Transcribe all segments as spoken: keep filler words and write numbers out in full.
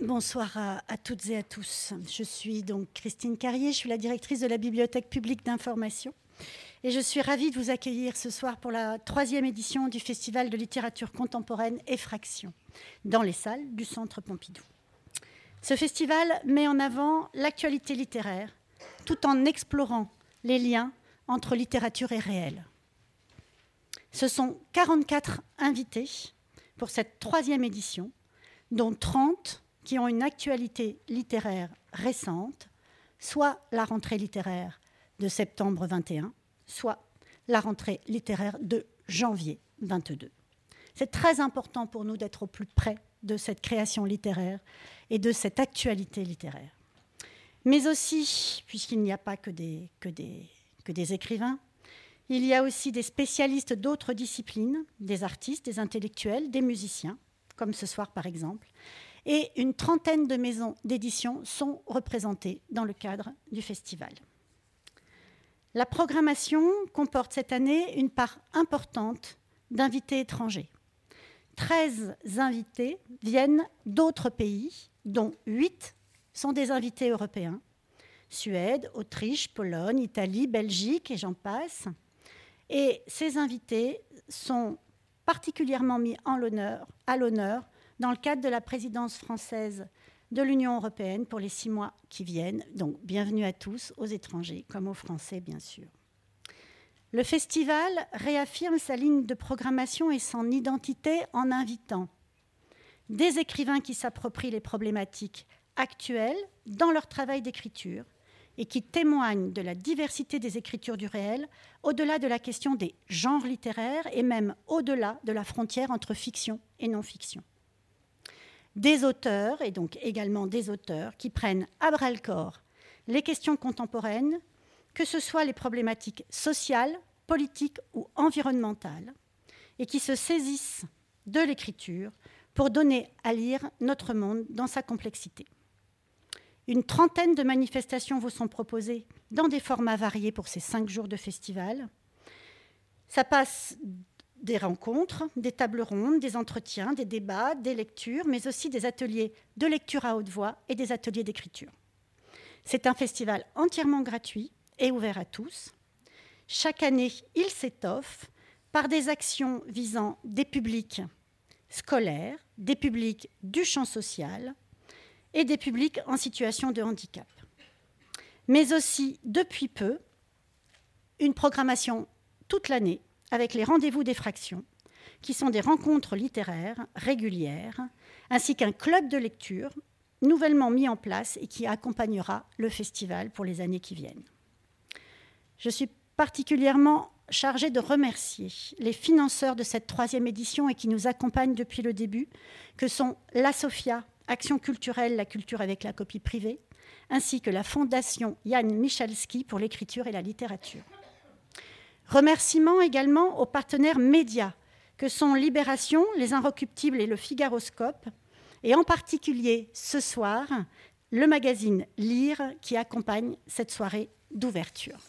Bonsoir à, à toutes et à tous. Je suis donc Christine Carrier, je suis la directrice de la Bibliothèque publique d'information et je suis ravie de vous accueillir ce soir pour la troisième édition du Festival de littérature contemporaine Effraction dans les salles du Centre Pompidou. Ce festival met en avant l'actualité littéraire tout en explorant les liens entre littérature et réel. Ce sont quarante-quatre invités pour cette troisième édition, dont trente qui ont une actualité littéraire récente, soit la rentrée littéraire de septembre vingt et un, soit la rentrée littéraire de janvier vingt-deux. C'est très important pour nous d'être au plus près de cette création littéraire et de cette actualité littéraire. Mais aussi, puisqu'il n'y a pas que des, que des, que des écrivains, il y a aussi des spécialistes d'autres disciplines, des artistes, des intellectuels, des musiciens, comme ce soir par exemple, et une trentaine de maisons d'édition sont représentées dans le cadre du festival. La programmation comporte cette année une part importante d'invités étrangers. treize invités viennent d'autres pays, dont huit sont des invités européens. Suède, Autriche, Pologne, Italie, Belgique et j'en passe. Et ces invités sont particulièrement mis en l'honneur, à l'honneur dans le cadre de la présidence française de l'Union européenne pour les six mois qui viennent. Donc, bienvenue à tous, aux étrangers comme aux Français, bien sûr. Le festival réaffirme sa ligne de programmation et son identité en invitant des écrivains qui s'approprient les problématiques actuelles dans leur travail d'écriture et qui témoignent de la diversité des écritures du réel, au-delà de la question des genres littéraires et même au-delà de la frontière entre fiction et non-fiction. Des auteurs, et donc également des auteurs, qui prennent à bras-le-corps les questions contemporaines, que ce soit les problématiques sociales, politiques ou environnementales, et qui se saisissent de l'écriture pour donner à lire notre monde dans sa complexité. Une trentaine de manifestations vous sont proposées dans des formats variés pour ces cinq jours de festival. Ça passe des rencontres, des tables rondes, des entretiens, des débats, des lectures, mais aussi des ateliers de lecture à haute voix et des ateliers d'écriture. C'est un festival entièrement gratuit et ouvert à tous. Chaque année, il s'étoffe par des actions visant des publics scolaires, des publics du champ social et des publics en situation de handicap. Mais aussi, depuis peu, une programmation toute l'année avec les rendez-vous d'Effraction, qui sont des rencontres littéraires régulières, ainsi qu'un club de lecture nouvellement mis en place et qui accompagnera le festival pour les années qui viennent. Je suis particulièrement chargée de remercier les financeurs de cette troisième édition et qui nous accompagnent depuis le début, que sont la SOFIA, Action culturelle, la culture avec la copie privée, ainsi que la Fondation Jan Michalski pour l'écriture et la littérature. Remerciements également aux partenaires médias, que sont Libération, Les Inrecuptibles et le Figaroscope, et en particulier ce soir, le magazine Lire qui accompagne cette soirée d'ouverture.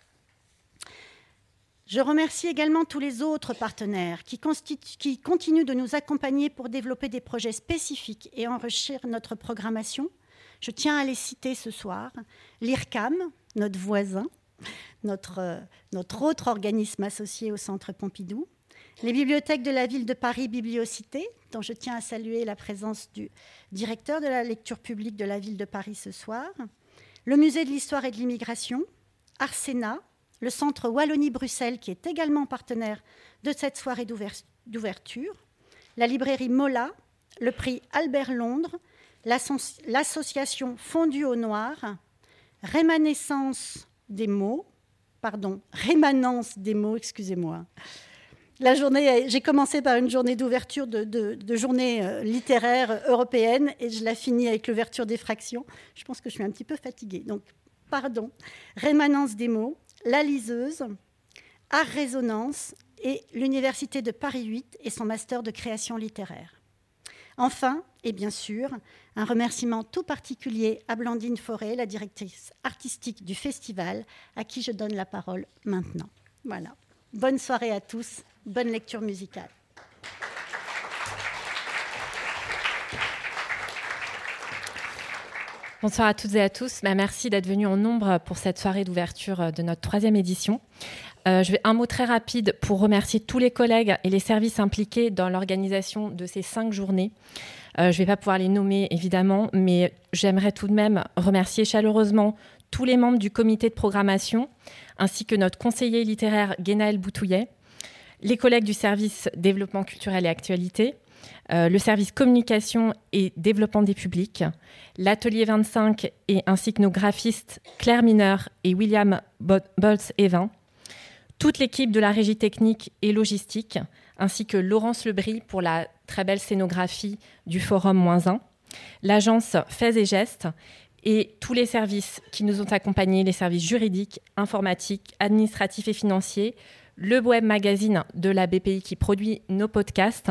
Je remercie également tous les autres partenaires qui, qui continuent de nous accompagner pour développer des projets spécifiques et enrichir notre programmation. Je tiens à les citer ce soir. L'I R C A M, notre voisin, notre, euh, notre autre organisme associé au Centre Pompidou. Les bibliothèques de la ville de Paris, Bibliocité, dont je tiens à saluer la présence du directeur de la lecture publique de la ville de Paris ce soir. Le Musée de l'Histoire et de l'Immigration, Arsena, le Centre Wallonie-Bruxelles, qui est également partenaire de cette soirée d'ouverture, la librairie Mola, le prix Albert Londres, l'association Fondue au Noir, Rémanescence des mots, pardon, Rémanence des mots, excusez-moi. La journée, j'ai commencé par une journée d'ouverture de, de, de journée littéraire européenne et je la finis avec l'ouverture d'Effraction. Je pense que je suis un petit peu fatiguée, donc pardon. Rémanence des mots, La Liseuse, Art Résonance et l'Université de Paris huit et son master de création littéraire. Enfin, et bien sûr, un remerciement tout particulier à Blandine Forêt, la directrice artistique du festival, à qui je donne la parole maintenant. Voilà. Bonne soirée à tous, bonne lecture musicale. Bonsoir à toutes et à tous. Bah, merci d'être venus en nombre pour cette soirée d'ouverture de notre troisième édition. Euh, je vais un mot très rapide pour remercier tous les collègues et les services impliqués dans l'organisation de ces cinq journées. Euh, je ne vais pas pouvoir les nommer, évidemment, mais j'aimerais tout de même remercier chaleureusement tous les membres du comité de programmation, ainsi que notre conseiller littéraire Guénaël Boutouillet, les collègues du service développement culturel et actualité, Euh, le service communication et développement des publics, l'atelier vingt-cinq et ainsi que nos graphistes Claire Mineur et William Boltz-Evin, toute l'équipe de la régie technique et logistique, ainsi que Laurence Lebris pour la très belle scénographie du Forum moins un, l'agence Faits et Gestes et tous les services qui nous ont accompagnés, les services juridiques, informatiques, administratifs et financiers, le web magazine de la B P I qui produit nos podcasts,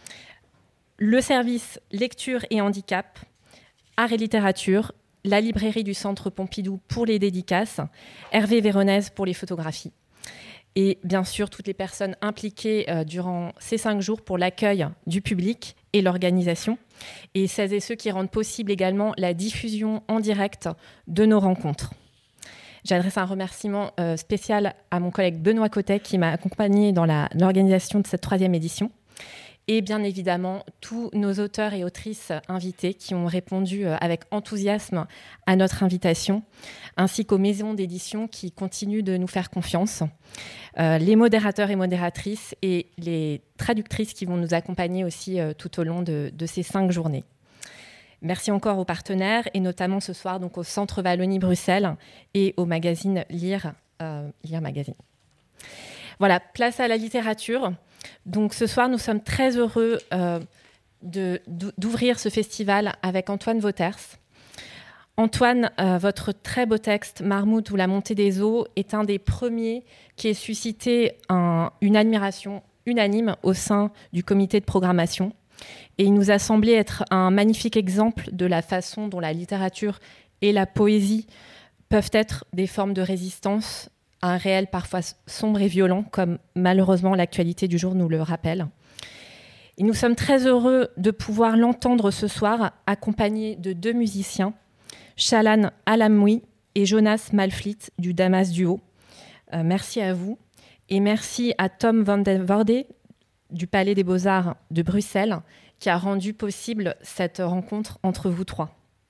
le service lecture et handicap, art et littérature, la librairie du Centre Pompidou pour les dédicaces, Hervé Véronèse pour les photographies. Et bien sûr, toutes les personnes impliquées euh, durant ces cinq jours pour l'accueil du public et l'organisation. Et celles et ceux qui rendent possible également la diffusion en direct de nos rencontres. J'adresse un remerciement euh, spécial à mon collègue Benoît Cotet qui m'a accompagné dans la, l'organisation de cette troisième édition. Et bien évidemment, tous nos auteurs et autrices invités qui ont répondu avec enthousiasme à notre invitation, ainsi qu'aux maisons d'édition qui continuent de nous faire confiance, euh, les modérateurs et modératrices et les traductrices qui vont nous accompagner aussi euh, tout au long de, de ces cinq journées. Merci encore aux partenaires et notamment ce soir donc au Centre Wallonie-Bruxelles et au magazine Lire, euh, Lire Magazine. Voilà, place à la littérature. Donc ce soir, nous sommes très heureux euh, de, d'ouvrir ce festival avec Antoine Wauters. Antoine, euh, votre très beau texte « Marmout ou la montée des eaux » est un des premiers qui ait suscité un, une admiration unanime au sein du comité de programmation. Et il nous a semblé être un magnifique exemple de la façon dont la littérature et la poésie peuvent être des formes de résistance à un réel parfois sombre et violent, comme malheureusement l'actualité du jour nous le rappelle. Et nous sommes très heureux de pouvoir l'entendre ce soir, accompagné de deux musiciens, Shalan Alamoui et Jonas Malflit du Damas Duo. Euh, merci à vous. Et merci à Tom van den Voorde du Palais des Beaux-Arts de Bruxelles, qui a rendu possible cette rencontre entre vous trois.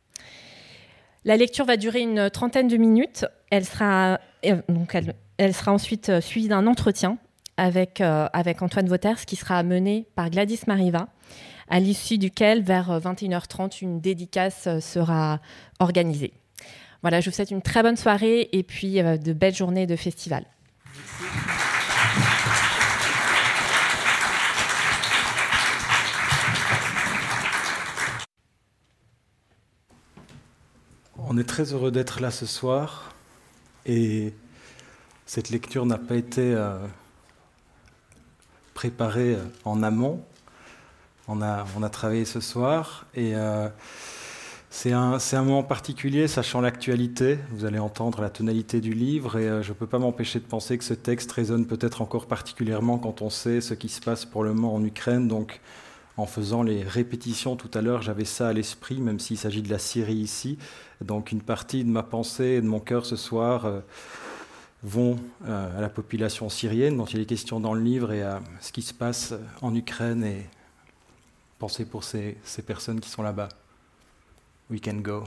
La lecture va durer une trentaine de minutes. Elle sera, donc elle, elle sera ensuite suivie d'un entretien avec, euh, avec Antoine Wauters qui sera mené par Gladys Mariva, à l'issue duquel, vers vingt et une heures trente, une dédicace sera organisée. Voilà, je vous souhaite une très bonne soirée et puis euh, de belles journées de festival. On est très heureux d'être là ce soir et cette lecture n'a pas été euh, préparée en amont. On a, on a travaillé ce soir et euh, c'est, un, c'est un moment particulier, sachant l'actualité. Vous allez entendre la tonalité du livre et euh, je ne peux pas m'empêcher de penser que ce texte résonne peut-être encore particulièrement quand on sait ce qui se passe pour le moment en Ukraine. Donc, en faisant les répétitions tout à l'heure, j'avais ça à l'esprit, même s'il s'agit de la Syrie ici. Donc une partie de ma pensée et de mon cœur ce soir euh, vont euh, à la population syrienne, dont il est question dans le livre, et à ce qui se passe en Ukraine, et penser pour ces, ces personnes qui sont là-bas. We can go.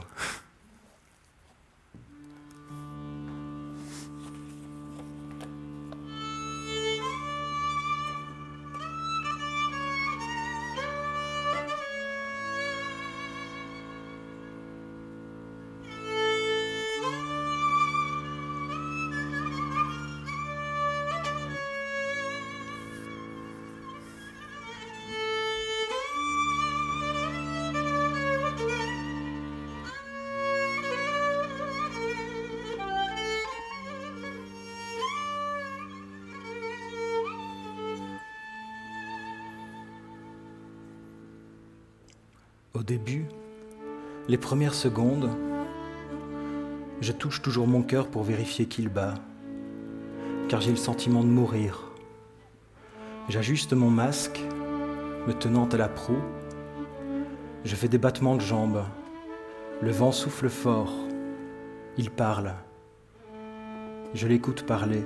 Au début, les premières secondes, je touche toujours mon cœur pour vérifier qu'il bat, car j'ai le sentiment de mourir. J'ajuste mon masque, me tenant à la proue. Je fais des battements de jambes, Le vent souffle fort. Il parle. Je l'écoute parler.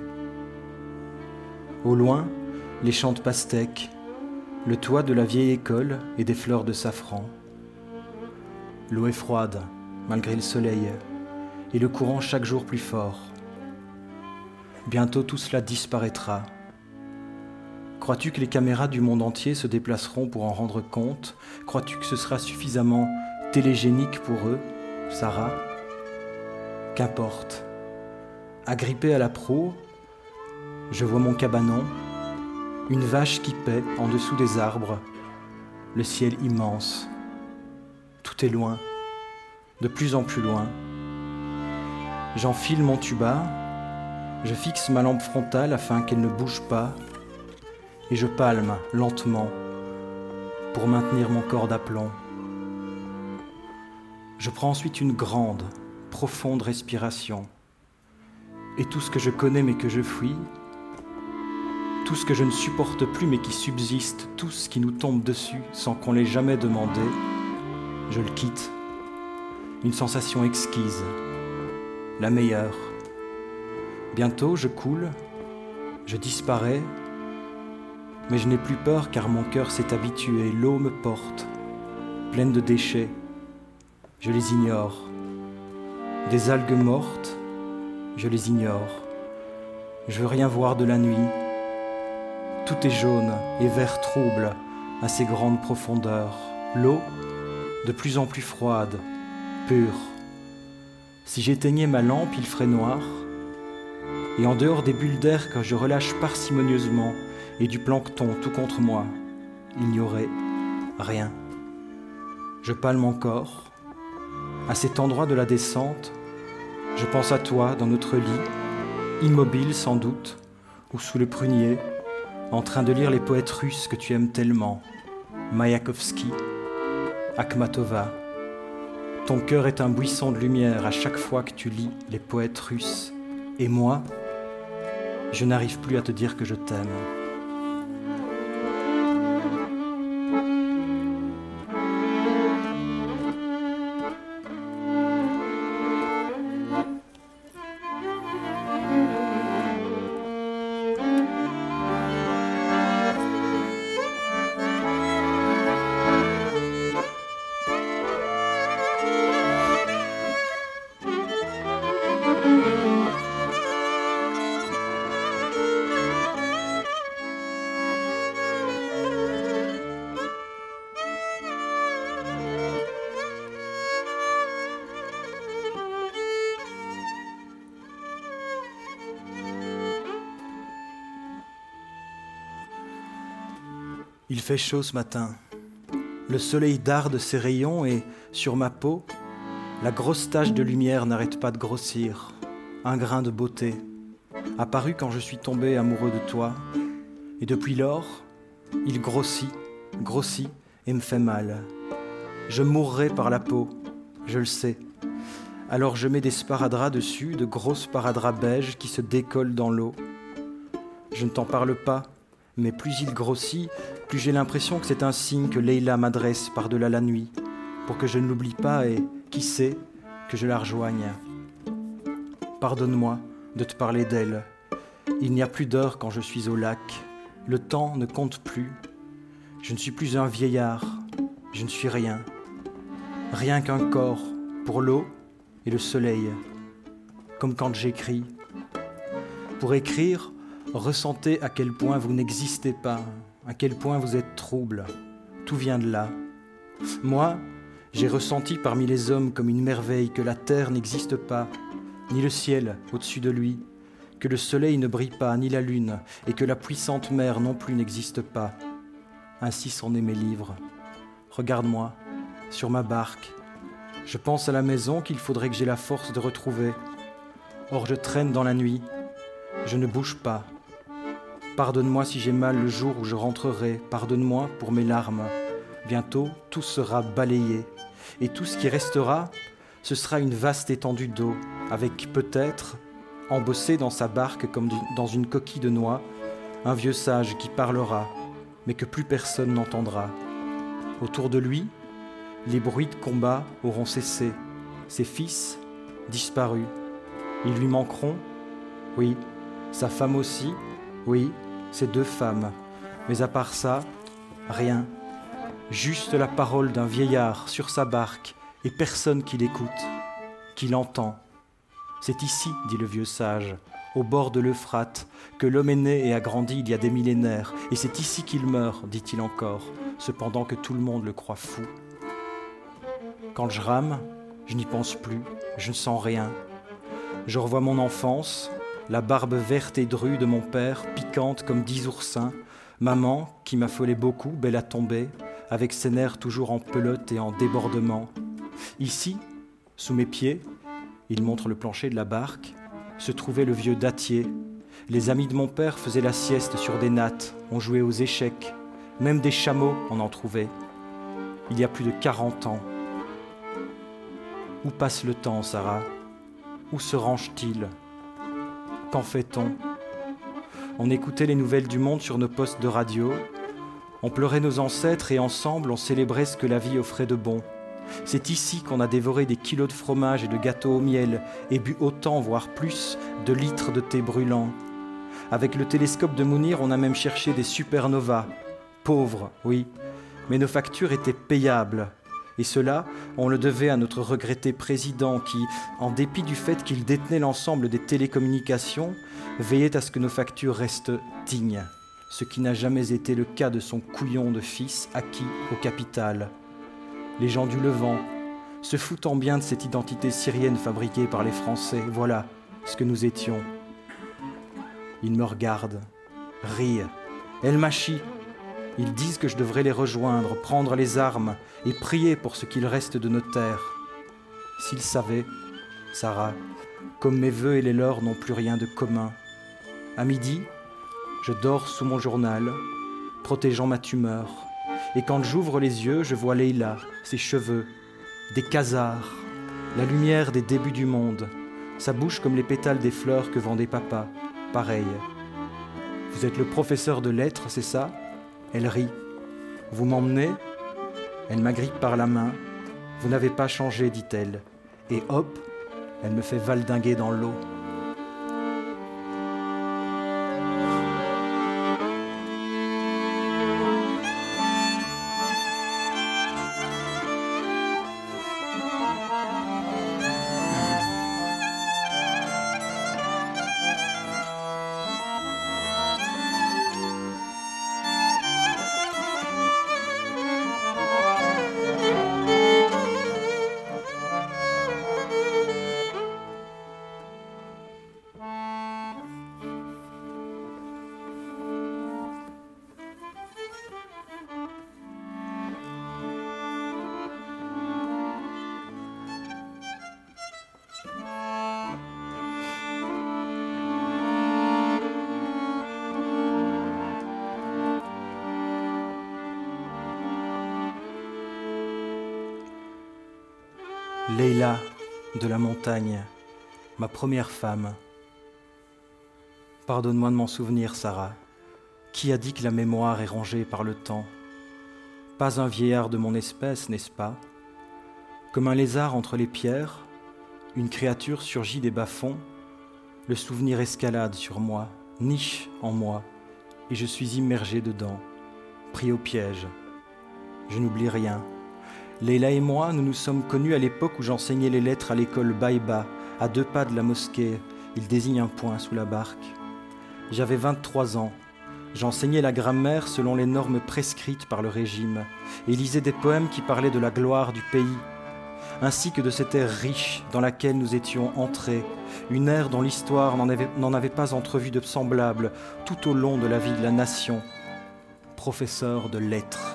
Au loin, les champs de pastèques, le toit de la vieille école et des fleurs de safran. L'eau est froide, malgré le soleil, et le courant chaque jour plus fort. Bientôt tout cela disparaîtra. Crois-tu que les caméras du monde entier se déplaceront pour en rendre compte? Crois-tu que ce sera suffisamment télégénique pour eux, Sarah? Qu'importe. Agrippé à la proue, je vois mon cabanon, une vache qui paît en dessous des arbres, le ciel immense. Tout est loin, de plus en plus loin. J'enfile mon tuba, je fixe ma lampe frontale afin qu'elle ne bouge pas, et je palme lentement pour maintenir mon corps d'aplomb. Je prends ensuite une grande, profonde respiration, et tout ce que je connais mais que je fuis, tout ce que je ne supporte plus mais qui subsiste, tout ce qui nous tombe dessus sans qu'on l'ait jamais demandé, je le quitte. Une sensation exquise, la meilleure. Bientôt je coule, je disparais, mais je n'ai plus peur car mon cœur s'est habitué, l'eau me porte, pleine de déchets, je les ignore. Des algues mortes, je les ignore. Je veux rien voir de la nuit. Tout est jaune et vert trouble à ces grandes profondeurs. L'eau, de plus en plus froide, pure. Si j'éteignais ma lampe, il ferait noir. Et en dehors des bulles d'air que je relâche parcimonieusement et du plancton tout contre moi, il n'y aurait rien. Je palme encore. À cet endroit de la descente, je pense à toi dans notre lit, immobile sans doute, ou sous le prunier, en train de lire les poètes russes que tu aimes tellement, Maïakovski, Akhmatova. Ton cœur est un buisson de lumière à chaque fois que tu lis les poètes russes. Et moi, je n'arrive plus à te dire que je t'aime. Il fait chaud ce matin. Le soleil darde ses rayons et, sur ma peau, la grosse tache de lumière n'arrête pas de grossir. Un grain de beauté, apparu quand je suis tombé amoureux de toi. Et depuis lors, il grossit, grossit et me fait mal. Je mourrai par la peau, je le sais. Alors je mets des sparadraps dessus, de gros sparadraps beige qui se décollent dans l'eau. Je ne t'en parle pas, mais plus il grossit, plus j'ai l'impression que c'est un signe que Leïla m'adresse par-delà la nuit, pour que je ne l'oublie pas et, qui sait, que je la rejoigne. Pardonne-moi de te parler d'elle. Il n'y a plus d'heure quand je suis au lac. Le temps ne compte plus. Je ne suis plus un vieillard. Je ne suis rien. Rien qu'un corps pour l'eau et le soleil. Comme quand j'écris. Pour écrire, ressentez à quel point vous n'existez pas, à quel point vous êtes trouble. Tout vient de là. Moi, j'ai ressenti parmi les hommes comme une merveille que la terre n'existe pas, ni le ciel au-dessus de lui, que le soleil ne brille pas, ni la lune, et que la puissante mer non plus n'existe pas. Ainsi sont nés mes livres. Regarde-moi, sur ma barque. Je pense à la maison qu'il faudrait que j'aie la force de retrouver. Or je traîne dans la nuit. Je ne bouge pas. Pardonne-moi si j'ai mal le jour où je rentrerai. Pardonne-moi pour mes larmes. Bientôt, tout sera balayé. Et tout ce qui restera, ce sera une vaste étendue d'eau, avec peut-être, embossé dans sa barque comme dans une coquille de noix, un vieux sage qui parlera, mais que plus personne n'entendra. Autour de lui, les bruits de combat auront cessé. ses fils, disparus. Ils lui manqueront, oui, sa femme aussi, oui, ses deux femmes. Mais à part ça, rien. Juste la parole d'un vieillard sur sa barque et personne qui l'écoute, qui l'entend. C'est ici, dit le vieux sage, au bord de l'Euphrate, que l'homme est né et a grandi il y a des millénaires, et c'est ici qu'il meurt, dit-il encore, cependant que tout le monde le croit fou. Quand je rame, je n'y pense plus, je ne sens rien. Je revois mon enfance, la barbe verte et drue de mon père, piquante comme dix oursins, maman, qui m'affolait beaucoup, belle à tomber, avec ses nerfs toujours en pelote et en débordement. Ici, sous mes pieds, il montre le plancher de la barque, se trouvait le vieux dattier. Les amis de mon père faisaient la sieste sur des nattes, on jouait aux échecs, même des chameaux on en trouvait. Il y a plus de quarante ans. Où passe le temps, Sarah ? Où se range-t-il ? Qu'en fait-on ? On écoutait les nouvelles du monde sur nos postes de radio, on pleurait nos ancêtres et ensemble on célébrait ce que la vie offrait de bon. C'est ici qu'on a dévoré des kilos de fromage et de gâteaux au miel et bu autant, voire plus, de litres de thé brûlant. Avec le télescope de Mounir, on a même cherché des supernovas. Pauvres, oui, mais nos factures étaient payables. Et cela, on le devait à notre regretté président qui, en dépit du fait qu'il détenait l'ensemble des télécommunications, veillait à ce que nos factures restent dignes, ce qui n'a jamais été le cas de son couillon de fils acquis au capital. Les gens du Levant, se foutant bien de cette identité syrienne fabriquée par les Français, voilà ce que nous étions. Ils me regardent, rient, El Machi. Ils disent que je devrais les rejoindre, prendre les armes et prier pour ce qu'il reste de nos terres. S'ils savaient, Sarah, comme mes vœux et les leurs n'ont plus rien de commun. À midi, je dors sous mon journal, protégeant ma tumeur. Et quand j'ouvre les yeux, je vois Leïla, ses cheveux, des khazars, la lumière des débuts du monde, sa bouche comme les pétales des fleurs que vendait papa, pareil. Vous êtes le professeur de lettres, c'est ça ? Elle rit. Vous m'emmenez ? Elle m'agrippe par la main. Vous n'avez pas changé, dit-elle. Et hop, elle me fait valdinguer dans l'eau. Leïla de la montagne, ma première femme. Pardonne-moi de m'en souvenir, Sarah. Qui a dit que la mémoire est rongée par le temps ? Pas un vieillard de mon espèce, n'est-ce pas ? Comme un lézard entre les pierres, une créature surgit des bas-fonds, le souvenir escalade sur moi, niche en moi, et je suis immergé dedans, pris au piège. Je n'oublie rien. Leïla et moi, nous nous sommes connus à l'époque où j'enseignais les lettres à l'école Baïba, à deux pas de la mosquée. Il désigne un point sous la barque. J'avais vingt-trois ans. J'enseignais la grammaire selon les normes prescrites par le régime et lisais des poèmes qui parlaient de la gloire du pays, ainsi que de cette ère riche dans laquelle nous étions entrés, une ère dont l'histoire n'en avait, n'en avait pas entrevu de semblable tout au long de la vie de la nation. Professeur de lettres.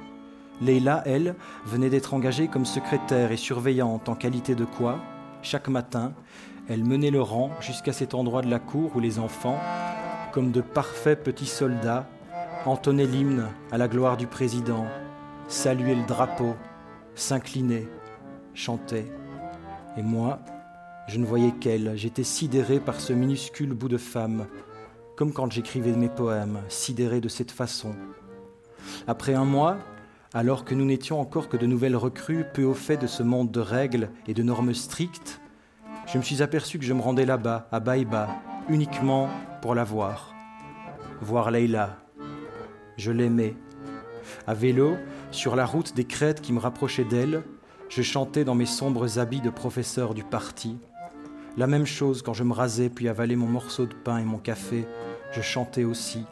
Leïla, elle, venait d'être engagée comme secrétaire et surveillante, en qualité de quoi, chaque matin, elle menait le rang jusqu'à cet endroit de la cour où les enfants, comme de parfaits petits soldats, entonnaient l'hymne à la gloire du président, saluaient le drapeau, s'inclinaient, chantaient. Et moi, je ne voyais qu'elle, j'étais sidéré par ce minuscule bout de femme, comme quand j'écrivais mes poèmes, sidéré de cette façon. Après un mois, alors que nous n'étions encore que de nouvelles recrues, peu au fait de ce monde de règles et de normes strictes, je me suis aperçu que je me rendais là-bas, à Baïba, uniquement pour la voir. Voir Leïla. Je l'aimais. À vélo, sur la route des crêtes qui me rapprochaient d'elle, je chantais dans mes sombres habits de professeur du parti. La même chose quand je me rasais puis avalais mon morceau de pain et mon café, je chantais aussi.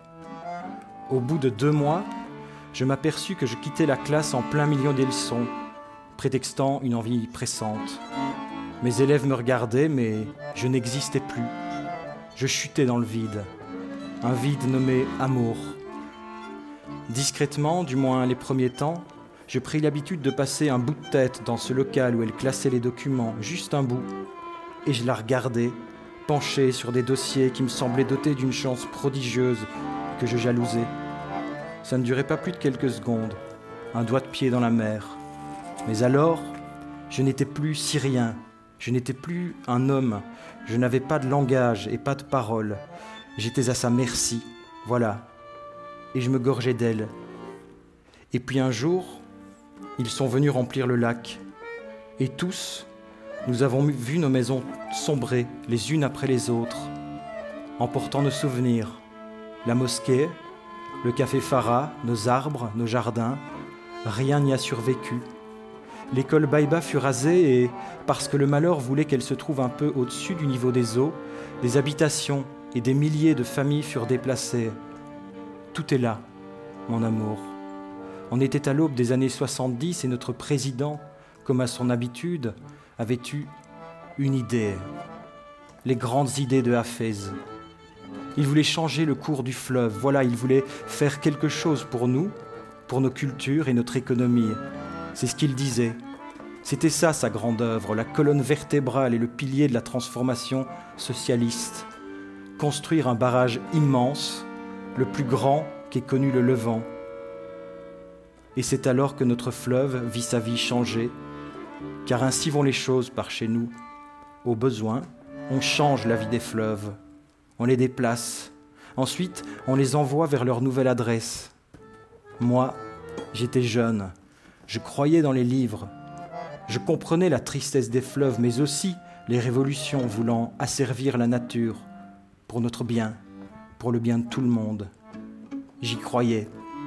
Au bout de deux mois, je m'aperçus que je quittais la classe en plein milieu des leçons, prétextant une envie pressante. Mes élèves me regardaient, mais je n'existais plus. Je chutais dans le vide, un vide nommé amour. Discrètement, du moins les premiers temps, je pris l'habitude de passer un bout de tête dans ce local où elle classait les documents, juste un bout, et je la regardais, penchée sur des dossiers qui me semblaient dotés d'une chance prodigieuse que je jalousais. Ça ne durait pas plus de quelques secondes, un doigt de pied dans la mer. Mais alors, je n'étais plus syrien, je n'étais plus un homme, je n'avais pas de langage et pas de parole. J'étais à sa merci, voilà. Et je me gorgeais d'elle. Et puis un jour, ils sont venus remplir le lac. Et tous, nous avons vu nos maisons sombrer les unes après les autres, emportant nos souvenirs, la mosquée, le café Farah, nos arbres, nos jardins, rien n'y a survécu. L'école Baïba fut rasée et, parce que le malheur voulait qu'elle se trouve un peu au-dessus du niveau des eaux, des habitations et des milliers de familles furent déplacées. Tout est là, mon amour. On était à l'aube des années soixante-dix et notre président, comme à son habitude, avait eu une idée. Les grandes idées de Hafez. Il voulait changer le cours du fleuve. Voilà, il voulait faire quelque chose pour nous, pour nos cultures et notre économie. C'est ce qu'il disait. C'était ça sa grande œuvre, la colonne vertébrale et le pilier de la transformation socialiste. Construire un barrage immense, le plus grand qu'ait connu le Levant. Et c'est alors que notre fleuve vit sa vie changer, car ainsi vont les choses par chez nous. Au besoin, on change la vie des fleuves, on les déplace. Ensuite, on les envoie vers leur nouvelle adresse. Moi, j'étais jeune, je croyais dans les livres. Je comprenais la tristesse des fleuves, mais aussi les révolutions voulant asservir la nature pour notre bien, pour le bien de tout le monde. J'y croyais.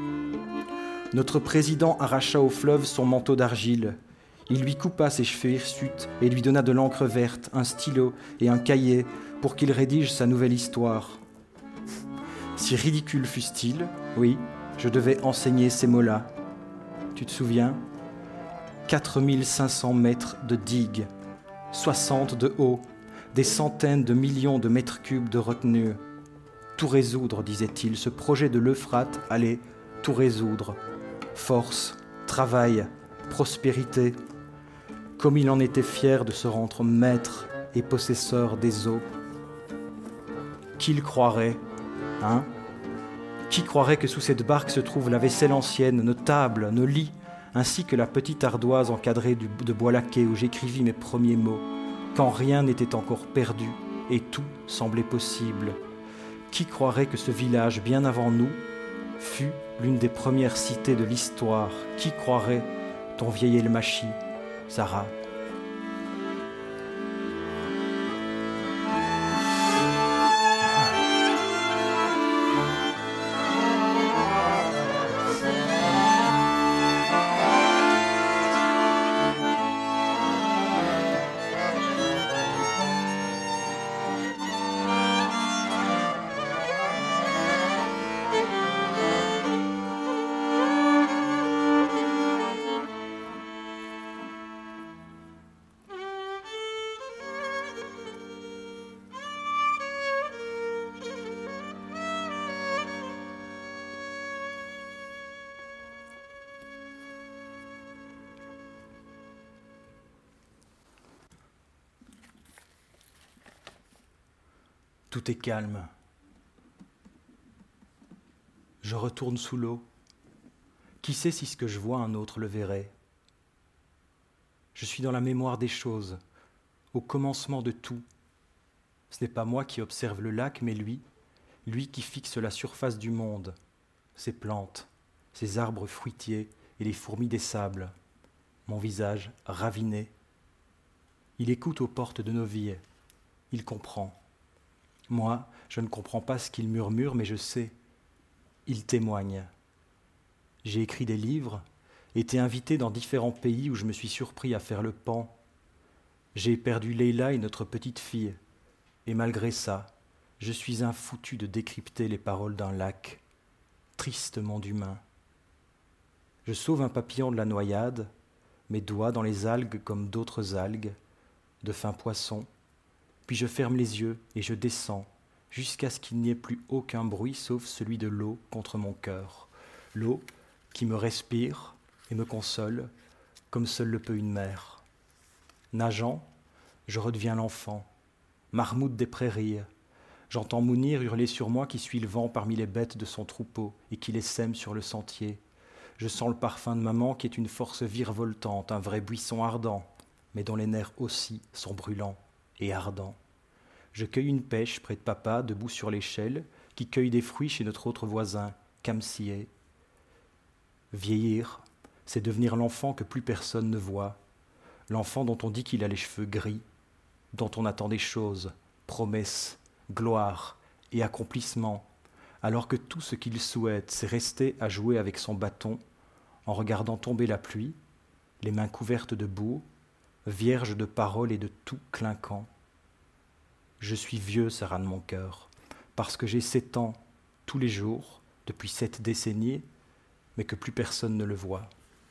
Notre président arracha au fleuve son manteau d'argile. Il lui coupa ses cheveux hirsutes et lui donna de l'encre verte, un stylo et un cahier pour qu'il rédige sa nouvelle histoire. Si ridicule fût-il, oui, je devais enseigner ces mots-là. Tu te souviens ? quatre mille cinq cents mètres de digues, soixante de haut, des centaines de millions de mètres cubes de retenue. Tout résoudre, disait-il, ce projet de l'Euphrate allait tout résoudre. Force, travail, prospérité. Comme il en était fier de se rendre maître et possesseur des eaux. Qui le croirait, hein ? Qui croirait que sous cette barque se trouve la vaisselle ancienne, nos tables, nos lits, ainsi que la petite ardoise encadrée de bois laqué où j'écrivis mes premiers mots, quand rien n'était encore perdu et tout semblait possible. Qui croirait que ce village, bien avant nous, fut l'une des premières cités de l'histoire ? Qui croirait ton vieil Elmachi, Sarah ? Tout est calme. Je retourne sous l'eau. Qui sait si ce que je vois un autre le verrait ? Je suis dans la mémoire des choses, au commencement de tout. Ce n'est pas moi qui observe le lac, mais lui, lui qui fixe la surface du monde, ses plantes, ses arbres fruitiers et les fourmis des sables, mon visage raviné. Il écoute aux portes de nos vies, il comprend. Moi, je ne comprends pas ce qu'il murmure, mais je sais, il témoigne. J'ai écrit des livres, été invité dans différents pays où je me suis surpris à faire le pan. J'ai perdu Leila et notre petite fille, et malgré ça, je suis un foutu de décrypter les paroles d'un lac, triste monde humain. Je sauve un papillon de la noyade, mes doigts dans les algues comme d'autres algues, de fins poissons, puis je ferme les yeux et je descends, jusqu'à ce qu'il n'y ait plus aucun bruit sauf celui de l'eau contre mon cœur. L'eau qui me respire et me console, comme seul le peut une mère. Nageant, je redeviens l'enfant, marmoute des prairies. J'entends Mounir hurler sur moi qui suit le vent parmi les bêtes de son troupeau et qui les sème sur le sentier. Je sens le parfum de maman qui est une force virevoltante, un vrai buisson ardent, mais dont les nerfs aussi sont brûlants et ardents. Je cueille une pêche près de papa, debout sur l'échelle, qui cueille des fruits chez notre autre voisin, Kamsié. Vieillir, c'est devenir l'enfant que plus personne ne voit, l'enfant dont on dit qu'il a les cheveux gris, dont on attend des choses, promesses, gloire et accomplissement, alors que tout ce qu'il souhaite, c'est rester à jouer avec son bâton, en regardant tomber la pluie, les mains couvertes de boue, vierge de paroles et de tout clinquant. Je suis vieux, Sarah de mon cœur, parce que j'ai sept ans tous les jours, depuis sept décennies, mais que plus personne ne le voit.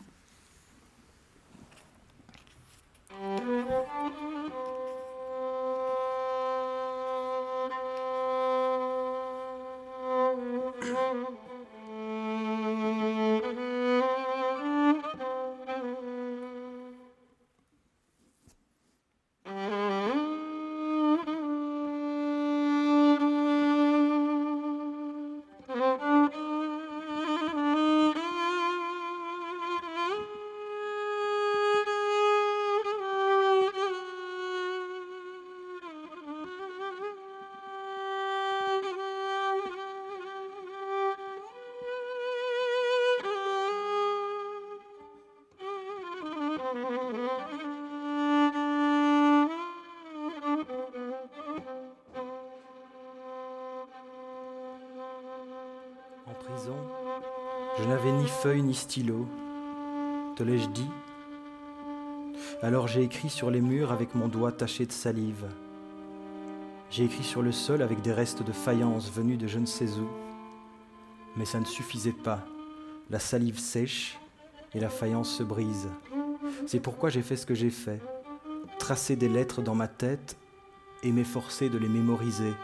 En prison, je n'avais ni feuille ni stylo. Te l'ai-je dit ? Alors j'ai écrit sur les murs avec mon doigt taché de salive. J'ai écrit sur le sol avec des restes de faïence venus de je ne sais où. Mais ça ne suffisait pas. La salive sèche et la faïence se brise. C'est pourquoi j'ai fait ce que j'ai fait. Tracer des lettres dans ma tête et m'efforcer de les mémoriser.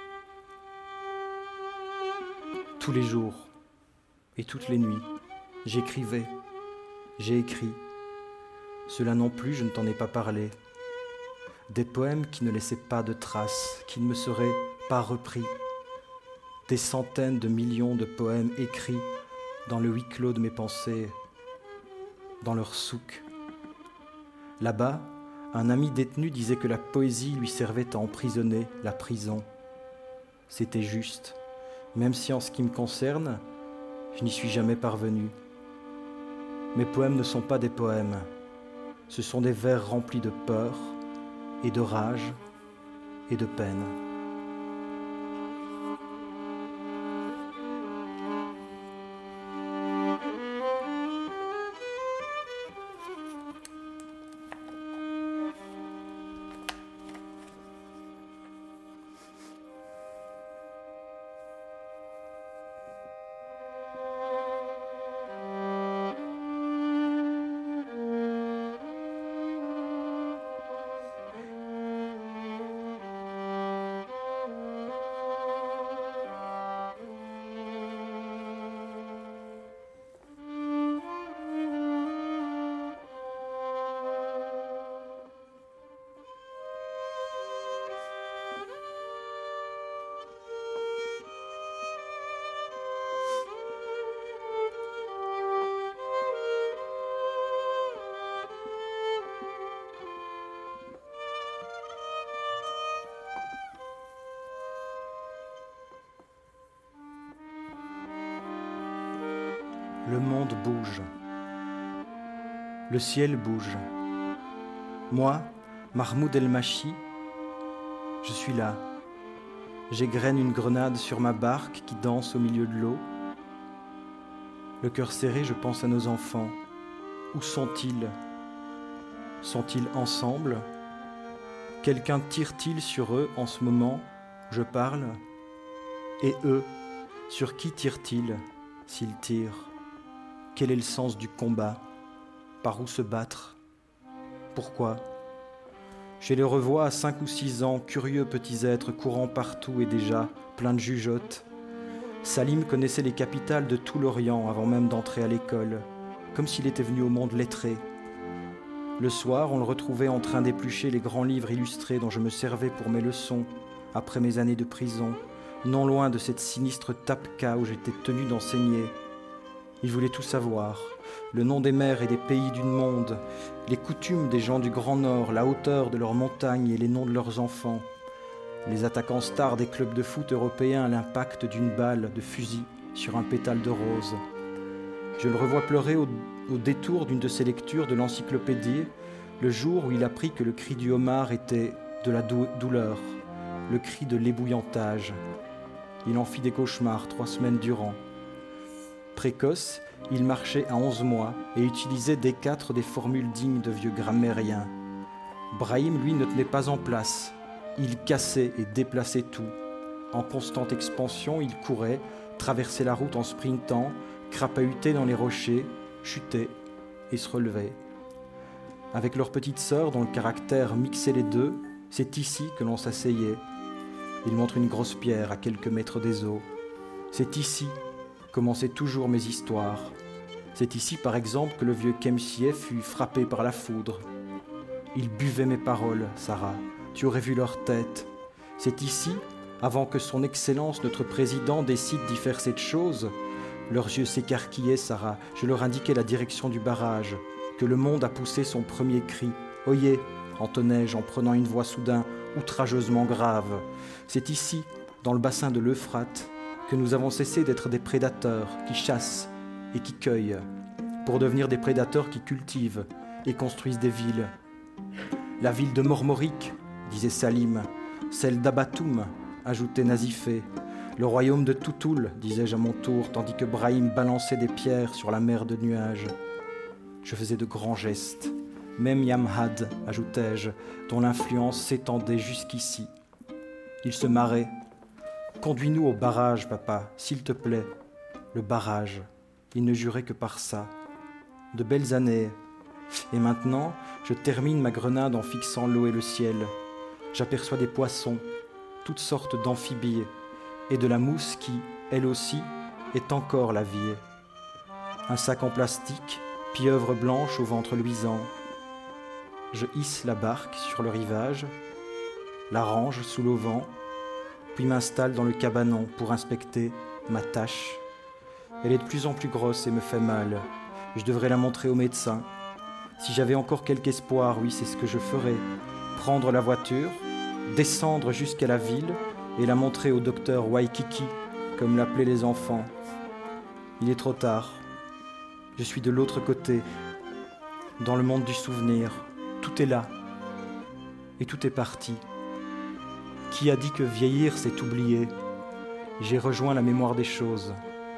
Tous les jours et toutes les nuits, j'écrivais, j'ai écrit. Cela non plus, je ne t'en ai pas parlé. Des poèmes qui ne laissaient pas de traces, qui ne me seraient pas repris. Des centaines de millions de poèmes écrits dans le huis clos de mes pensées, dans leur souk. Là-bas, un ami détenu disait que la poésie lui servait à emprisonner la prison. C'était juste. Même si en ce qui me concerne, je n'y suis jamais parvenu. Mes poèmes ne sont pas des poèmes, ce sont des vers remplis de peur et de rage et de peine. Le monde bouge, Le ciel bouge. Moi, Mahmoud El-Machi, je suis là. J'égrène une grenade sur ma barque qui danse au milieu de l'eau. Le cœur serré, je pense à nos enfants. Où sont-ils ? Sont-ils ensemble ? Quelqu'un tire-t-il sur eux en ce moment où je parle ? Et eux, sur qui tirent-ils s'ils tirent ? Quel est le sens du combat ? Par où se battre ? Pourquoi ? Je les revois à cinq ou six ans, curieux petits êtres courant partout et déjà pleins de jugeotes. Salim connaissait les capitales de tout l'Orient avant même d'entrer à l'école, comme s'il était venu au monde lettré. Le soir, on le retrouvait en train d'éplucher les grands livres illustrés dont je me servais pour mes leçons après mes années de prison, non loin de cette sinistre Tapka où j'étais tenu d'enseigner. Il voulait tout savoir, le nom des mers et des pays du monde, les coutumes des gens du Grand Nord, la hauteur de leurs montagnes et les noms de leurs enfants, les attaquants stars des clubs de foot européens, l'impact d'une balle de fusil sur un pétale de rose. Je le revois pleurer au, au détour d'une de ses lectures de l'encyclopédie, le jour où il apprit que le cri du homard était de la dou- douleur, le cri de l'ébouillantage. Il en fit des cauchemars trois semaines durant. Précoce, il marchait à onze mois et utilisait des quatre des formules dignes de vieux grammairiens. Brahim, lui, ne tenait pas en place. Il cassait et déplaçait tout. En constante expansion, il courait, traversait la route en sprintant, crapahutait dans les rochers, chutait et se relevait. Avec leur petite sœur, dont le caractère mixait les deux, c'est ici que l'on s'asseyait. Il montre une grosse pierre à quelques mètres des eaux. C'est ici commençaient toujours mes histoires. C'est ici, par exemple, que le vieux Kemsieh fut frappé par la foudre. Ils buvaient mes paroles, Sarah. Tu aurais vu leur tête. C'est ici, avant que son Excellence, notre président, décide d'y faire cette chose. Leurs yeux s'écarquillaient, Sarah. Je leur indiquais la direction du barrage, que le monde a poussé son premier cri. « Oyez !» entonnai-je en prenant une voix soudain outrageusement grave. C'est ici, dans le bassin de l'Euphrate, que nous avons cessé d'être des prédateurs qui chassent et qui cueillent, pour devenir des prédateurs qui cultivent et construisent des villes. La ville de Mormorique, disait Salim, celle d'Abatoum, ajoutait Nazifé, le royaume de Toutoul, disais-je à mon tour, tandis que Brahim balançait des pierres sur la mer de nuages. Je faisais de grands gestes. Même Yamhad, ajoutai-je, dont l'influence s'étendait jusqu'ici. Il se marrait. « Conduis-nous au barrage, papa, s'il te plaît. » Le barrage. Il ne jurait que par ça. De belles années. Et maintenant, je termine ma grenade en fixant l'eau et le ciel. J'aperçois des poissons, toutes sortes d'amphibies, et de la mousse qui, elle aussi, est encore la vie. Un sac en plastique, pieuvre blanche au ventre luisant. Je hisse la barque sur le rivage, la range sous l'auvent, puis m'installe dans le cabanon pour inspecter ma tâche. Elle est de plus en plus grosse et me fait mal. Je devrais la montrer au médecin. Si j'avais encore quelque espoir, oui, c'est ce que je ferais. Prendre la voiture, descendre jusqu'à la ville et la montrer au docteur Waikiki, comme l'appelaient les enfants. Il est trop tard. Je suis de l'autre côté, dans le monde du souvenir. Tout est là, et tout est parti. Qui a dit que vieillir, c'est oublier ? J'ai rejoint la mémoire des choses.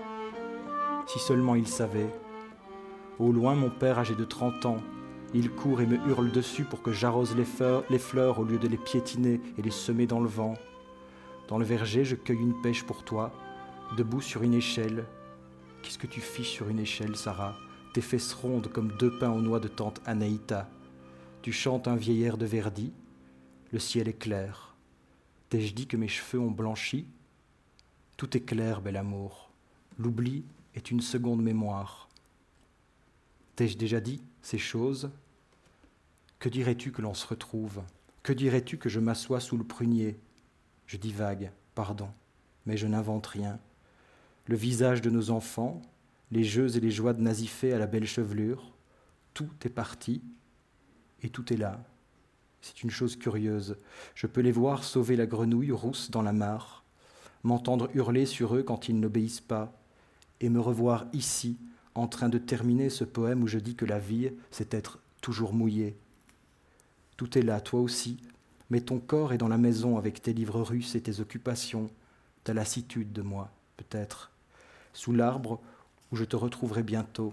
Si seulement il savait. Au loin, mon père, âgé de trente ans, il court et me hurle dessus pour que j'arrose les fleurs, les fleurs au lieu de les piétiner et les semer dans le vent. Dans le verger, je cueille une pêche pour toi, debout sur une échelle. Qu'est-ce que tu fiches sur une échelle, Sarah ? Tes fesses rondes comme deux pains aux noix de tante Anaïta. Tu chantes un vieil air de Verdi, le ciel est clair. T'ai-je dit que mes cheveux ont blanchi ? Tout est clair, bel amour. L'oubli est une seconde mémoire. T'ai-je déjà dit ces choses ? Que dirais-tu que l'on se retrouve ? Que dirais-tu que je m'assois sous le prunier ? Je divague, pardon, mais je n'invente rien. Le visage de nos enfants, les jeux et les joies de Nazifé à la belle chevelure, tout est parti. Et tout est là. C'est une chose curieuse. Je peux les voir sauver la grenouille rousse dans la mare, m'entendre hurler sur eux quand ils n'obéissent pas, et me revoir ici, en train de terminer ce poème où je dis que la vie, c'est être toujours mouillé. Tout est là, toi aussi, mais ton corps est dans la maison avec tes livres russes et tes occupations, ta lassitude de moi, peut-être, sous l'arbre où je te retrouverai bientôt.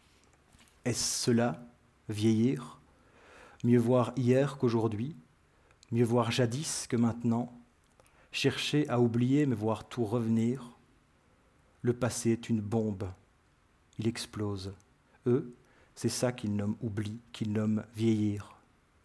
Est-ce cela, vieillir, mieux voir hier qu'aujourd'hui, mieux voir jadis que maintenant, chercher à oublier mais voir tout revenir? Le passé est une bombe, il explose. Eux, c'est ça qu'ils nomment oubli, qu'ils nomment vieillir.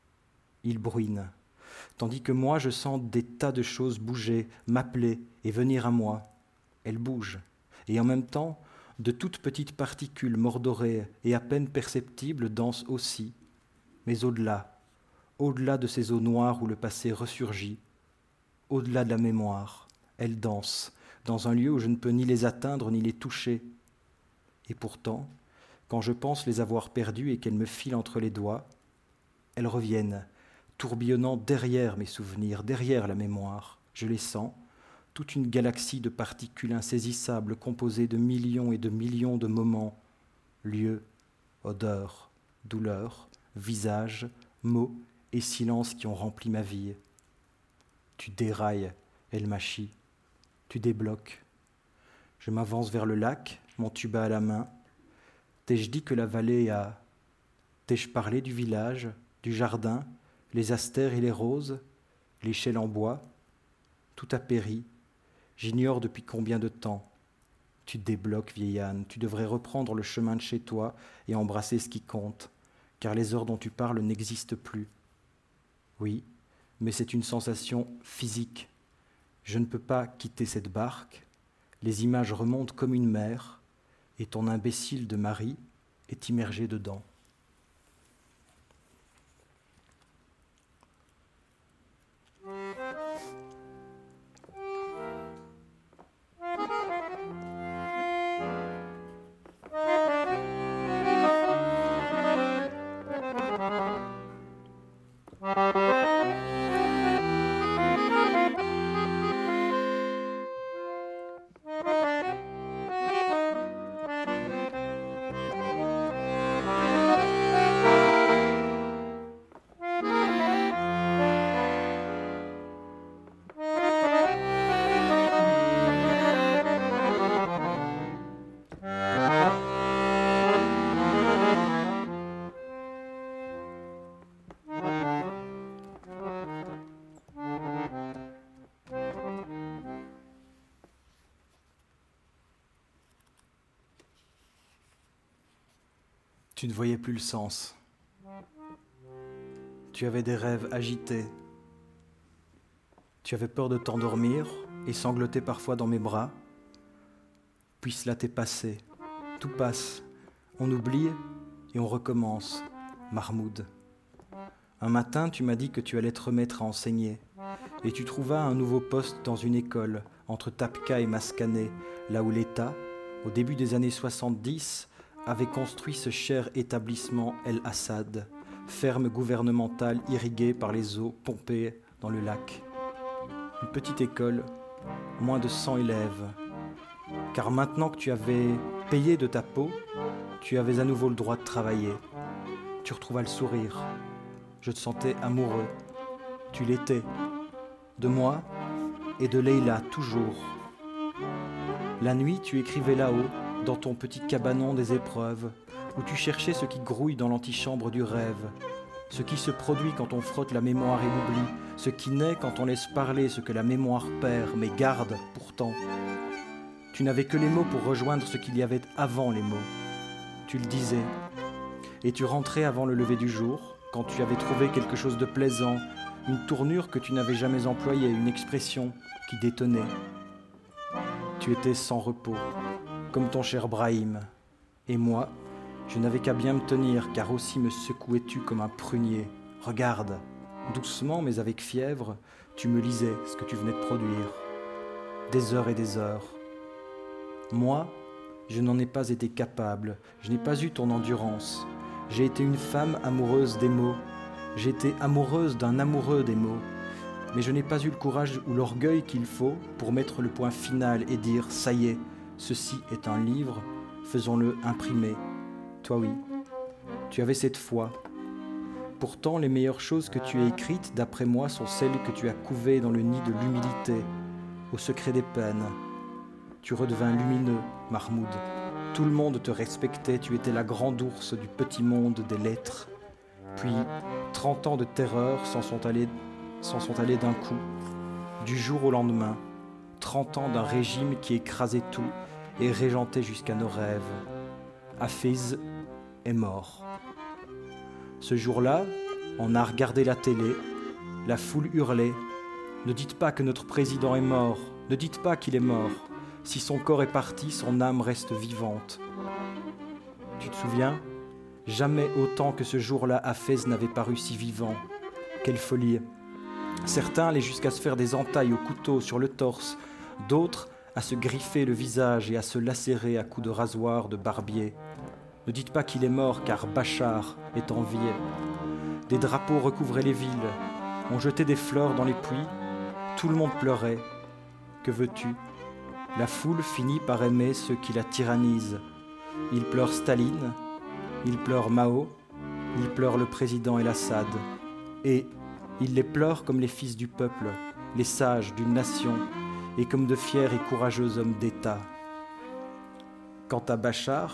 Ils bruinent, tandis que moi je sens des tas de choses bouger, m'appeler et venir à moi. Elles bougent, et en même temps, de toutes petites particules mordorées et à peine perceptibles dansent aussi, mais au-delà, au-delà de ces eaux noires où le passé ressurgit, au-delà de la mémoire, elles dansent, dans un lieu où je ne peux ni les atteindre ni les toucher. Et pourtant, quand je pense les avoir perdues et qu'elles me filent entre les doigts, elles reviennent, tourbillonnant derrière mes souvenirs, derrière la mémoire. Je les sens, toute une galaxie de particules insaisissables composées de millions et de millions de moments, lieux, odeurs, douleurs, visages, mots et silences qui ont rempli ma vie. Tu dérailles, El Machi, tu débloques. Je m'avance vers le lac, mon tuba à la main. T'ai-je dit que la vallée a... T'ai-je parlé du village, du jardin, les astères et les roses, l'échelle en bois? Tout a péri. J'ignore depuis combien de temps. Tu débloques, vieille âne, tu devrais reprendre le chemin de chez toi et embrasser ce qui compte, car les heures dont tu parles n'existent plus. Oui, mais c'est une sensation physique. Je ne peux pas quitter cette barque. Les images remontent comme une mer, et ton imbécile de mari est immergé dedans. Tu ne voyais plus le sens. Tu avais des rêves agités. Tu avais peur de t'endormir et sangloter parfois dans mes bras. Puis cela t'est passé. Tout passe. On oublie et on recommence. Mahmoud. Un matin, tu m'as dit que tu allais te remettre à enseigner. Et tu trouvas un nouveau poste dans une école, entre Tapka et Maskané, là où l'État, au début des années soixante-dix, avait construit ce cher établissement El Assad, ferme gouvernementale irriguée par les eaux pompées dans le lac. Une petite école, moins de cent élèves. Car maintenant que tu avais payé de ta peau, tu avais à nouveau le droit de travailler. Tu retrouvas le sourire. Je te sentais amoureux. Tu l'étais. De moi et de Leïla, toujours. La nuit, tu écrivais là-haut, dans ton petit cabanon des épreuves, où tu cherchais ce qui grouille dans l'antichambre du rêve, ce qui se produit quand on frotte la mémoire et l'oubli, ce qui naît quand on laisse parler ce que la mémoire perd, mais garde pourtant. Tu n'avais que les mots pour rejoindre ce qu'il y avait avant les mots. Tu le disais, et tu rentrais avant le lever du jour, quand tu avais trouvé quelque chose de plaisant, une tournure que tu n'avais jamais employée, une expression qui détonnait. Tu étais sans repos, comme ton cher Brahim. Et moi, je n'avais qu'à bien me tenir, car aussi me secouais-tu comme un prunier. Regarde, doucement mais avec fièvre, tu me lisais ce que tu venais de produire. Des heures et des heures. Moi, je n'en ai pas été capable, je n'ai pas eu ton endurance. J'ai été une femme amoureuse des mots. J'ai été amoureuse d'un amoureux des mots. Mais je n'ai pas eu le courage ou l'orgueil qu'il faut pour mettre le point final et dire « ça y est, ceci est un livre, faisons-le imprimer. Toi oui, tu avais cette foi. Pourtant, les meilleures choses que tu as écrites, d'après moi, sont celles que tu as couvées dans le nid de l'humilité, au secret des peines. Tu redevins lumineux, Mahmoud. Tout le monde te respectait, tu étais la grande ours du petit monde des lettres. Puis, trente ans de terreur s'en sont allés, s'en sont allés d'un coup, du jour au lendemain. Trente ans d'un régime qui écrasait tout et régentait jusqu'à nos rêves. Hafez est mort. Ce jour-là, on a regardé la télé, la foule hurlait. Ne dites pas que notre président est mort, ne dites pas qu'il est mort. Si son corps est parti, son âme reste vivante. Tu te souviens ? Jamais autant que ce jour-là, Hafez n'avait paru si vivant. Quelle folie ! Certains allaient jusqu'à se faire des entailles au couteau sur le torse, d'autres à se griffer le visage et à se lacérer à coups de rasoir de barbier. Ne dites pas qu'il est mort, car Bachar est en vie. Des drapeaux recouvraient les villes, on jetait des fleurs dans les puits, tout le monde pleurait. Que veux-tu ? La foule finit par aimer ceux qui la tyrannisent. Il pleure Staline, il pleure Mao, il pleure le président El-Assad. Et il les pleure comme les fils du peuple, les sages d'une nation, et comme de fiers et courageux hommes d'État. Quant à Bachar,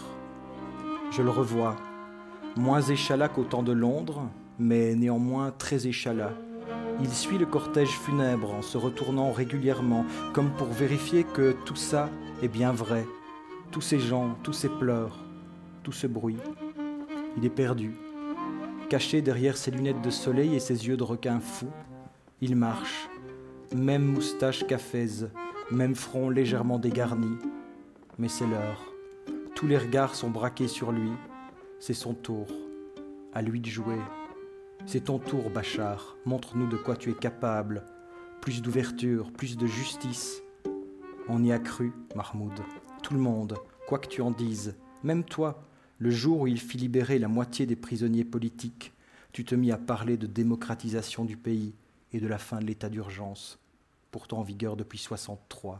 je le revois, moins échalas qu'au temps de Londres, mais néanmoins très échalas. Il suit le cortège funèbre en se retournant régulièrement, comme pour vérifier que tout ça est bien vrai. Tous ces gens, tous ces pleurs, tout ce bruit. Il est perdu. Caché derrière ses lunettes de soleil et ses yeux de requin fou, il marche. Même moustache qu'Hafez, même front légèrement dégarni. Mais c'est l'heure. Tous les regards sont braqués sur lui. C'est son tour. À lui de jouer. C'est ton tour, Bachar. Montre-nous de quoi tu es capable. Plus d'ouverture, plus de justice. On y a cru, Mahmoud. Tout le monde, quoi que tu en dises. Même toi, le jour où il fit libérer la moitié des prisonniers politiques, tu te mis à parler de démocratisation du pays et de la fin de l'état d'urgence, pourtant en vigueur depuis soixante-trois.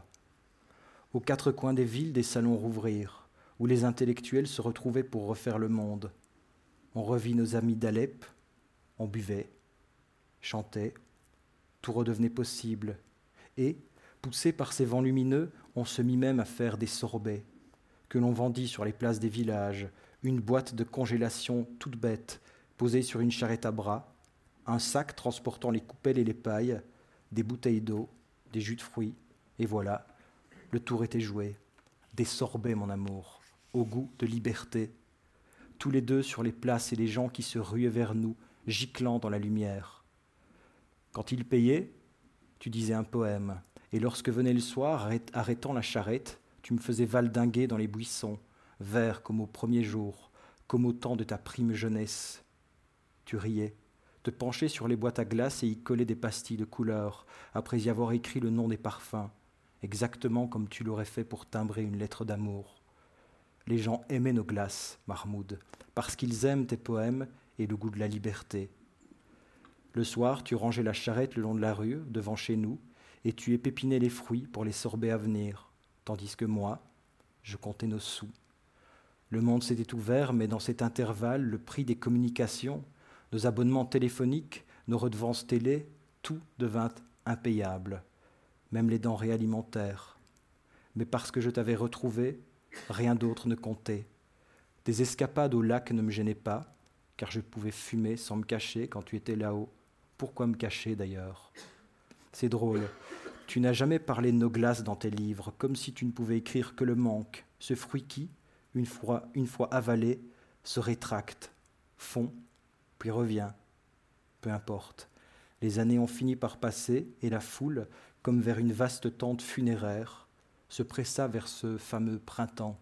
Aux quatre coins des villes, des salons rouvrirent, où les intellectuels se retrouvaient pour refaire le monde. On revit nos amis d'Alep, on buvait, chantait, tout redevenait possible. Et, poussé par ces vents lumineux, on se mit même à faire des sorbets, que l'on vendit sur les places des villages, une boîte de congélation toute bête, posée sur une charrette à bras, un sac transportant les coupelles et les pailles, des bouteilles d'eau, des jus de fruits, et voilà, le tour était joué. Des sorbets, mon amour, au goût de liberté. Tous les deux sur les places et les gens qui se ruaient vers nous, giclant dans la lumière. Quand il payait, tu disais un poème, et lorsque venait le soir, arrêtant la charrette, tu me faisais valdinguer dans les buissons, vert comme au premier jour, comme au temps de ta prime jeunesse. Tu riais, te penchais sur les boîtes à glace et y collais des pastilles de couleur, après y avoir écrit le nom des parfums, exactement comme tu l'aurais fait pour timbrer une lettre d'amour. Les gens aimaient nos glaces, Mahmoud, parce qu'ils aiment tes poèmes et le goût de la liberté. Le soir, tu rangeais la charrette le long de la rue, devant chez nous, et tu épépinais les fruits pour les sorbets à venir, tandis que moi, je comptais nos sous. Le monde s'était ouvert, mais dans cet intervalle, le prix des communications, nos abonnements téléphoniques, nos redevances télé, tout devint impayable, même les denrées alimentaires. Mais parce que je t'avais retrouvé, rien d'autre ne comptait. Des escapades au lac ne me gênaient pas, car je pouvais fumer sans me cacher quand tu étais là-haut. Pourquoi me cacher d'ailleurs ? C'est drôle, tu n'as jamais parlé de nos glaces dans tes livres, comme si tu ne pouvais écrire que le manque, ce fruit qui, une fois, une fois avalé, se rétracte, fond, puis revient. Peu importe. Les années ont fini par passer et la foule, comme vers une vaste tente funéraire, se pressa vers ce fameux printemps.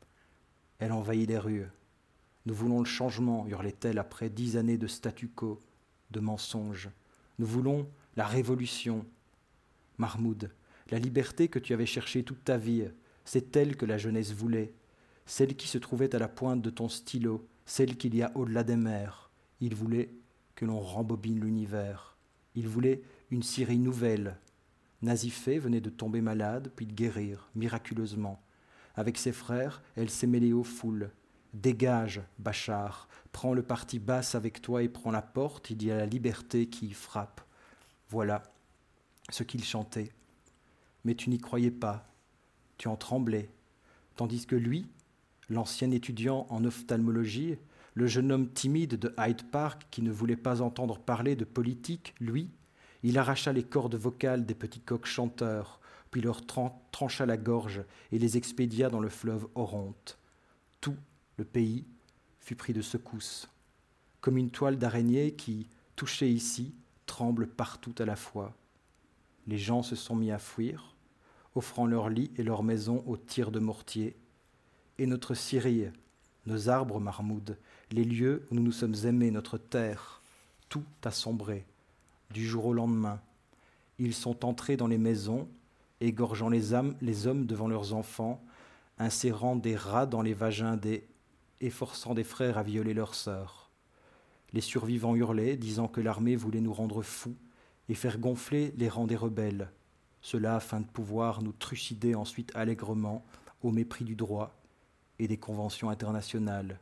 Elle envahit les rues. Nous voulons le changement, hurlait-elle après dix années de statu quo, de mensonges. Nous voulons la révolution. Mahmoud, la liberté que tu avais cherchée toute ta vie, c'est elle que la jeunesse voulait, celle qui se trouvait à la pointe de ton stylo, celle qu'il y a au-delà des mers. Il voulait que l'on rembobine l'univers. Il voulait une Syrie nouvelle. Nazifé venait de tomber malade, puis de guérir, miraculeusement. Avec ses frères, elle s'est mêlée aux foules. Dégage, Bachar, prends le parti basse avec toi et prends la porte, il y a la liberté qui y frappe. Voilà ce qu'il chantait. Mais tu n'y croyais pas, tu en tremblais, tandis que lui, l'ancien étudiant en ophtalmologie, le jeune homme timide de Hyde Park qui ne voulait pas entendre parler de politique, lui, il arracha les cordes vocales des petits coqs chanteurs, puis leur trancha la gorge et les expédia dans le fleuve Oronte. Tout le pays fut pris de secousse, comme une toile d'araignée qui, touchée ici, tremble partout à la fois. Les gens se sont mis à fuir, offrant leurs lits et leurs maisons aux tirs de mortier. Et notre Syrie, nos arbres, Mahmoud, les lieux où nous nous sommes aimés, notre terre, tout a sombré, du jour au lendemain. Ils sont entrés dans les maisons, égorgeant les âmes, les hommes devant leurs enfants, insérant des rats dans les vagins des... et forçant des frères à violer leurs sœurs. Les survivants hurlaient, disant que l'armée voulait nous rendre fous et faire gonfler les rangs des rebelles, cela afin de pouvoir nous trucider ensuite allègrement au mépris du droit et des conventions internationales.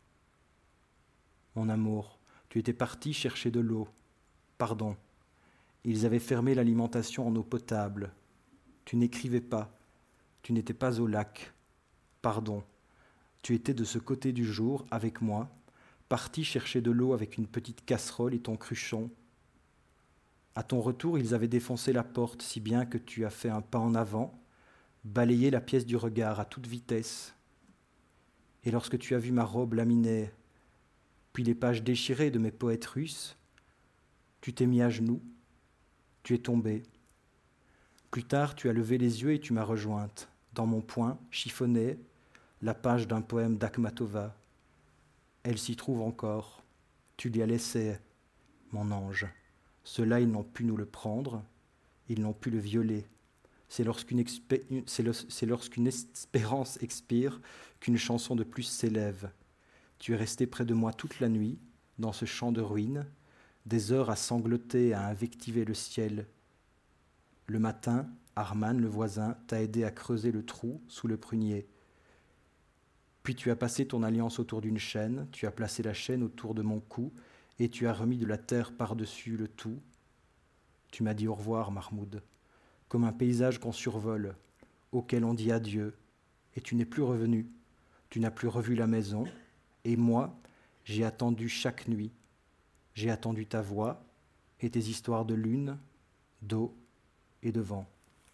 Mon amour, tu étais parti chercher de l'eau. Pardon. Ils avaient fermé l'alimentation en eau potable. Tu n'écrivais pas. Tu n'étais pas au lac. Pardon. Tu étais de ce côté du jour, avec moi, parti chercher de l'eau avec une petite casserole et ton cruchon. À ton retour, ils avaient défoncé la porte, si bien que tu as fait un pas en avant, balayé la pièce du regard à toute vitesse. Et lorsque tu as vu ma robe laminée, puis les pages déchirées de mes poètes russes, tu t'es mis à genoux, tu es tombé. Plus tard, tu as levé les yeux et tu m'as rejointe, dans mon poing, chiffonnée, la page d'un poème d'Akhmatova. Elle s'y trouve encore. Tu l'y as laissée, mon ange. Ceux-là, ils n'ont pu nous le prendre, ils n'ont pu le violer. C'est lorsqu'une, expé... c'est le... c'est lorsqu'une espérance expire qu'une chanson de plus s'élève. Tu es resté près de moi toute la nuit, dans ce champ de ruines, des heures à sangloter, à invectiver le ciel. Le matin, Arman, le voisin, t'a aidé à creuser le trou sous le prunier. Puis tu as passé ton alliance autour d'une chaîne, tu as placé la chaîne autour de mon cou, et tu as remis de la terre par-dessus le tout. Tu m'as dit au revoir, Mahmoud, comme un paysage qu'on survole, auquel on dit adieu, et tu n'es plus revenu, tu n'as plus revu la maison, et moi, j'ai attendu chaque nuit. J'ai attendu ta voix et tes histoires de lune, d'eau et de vent.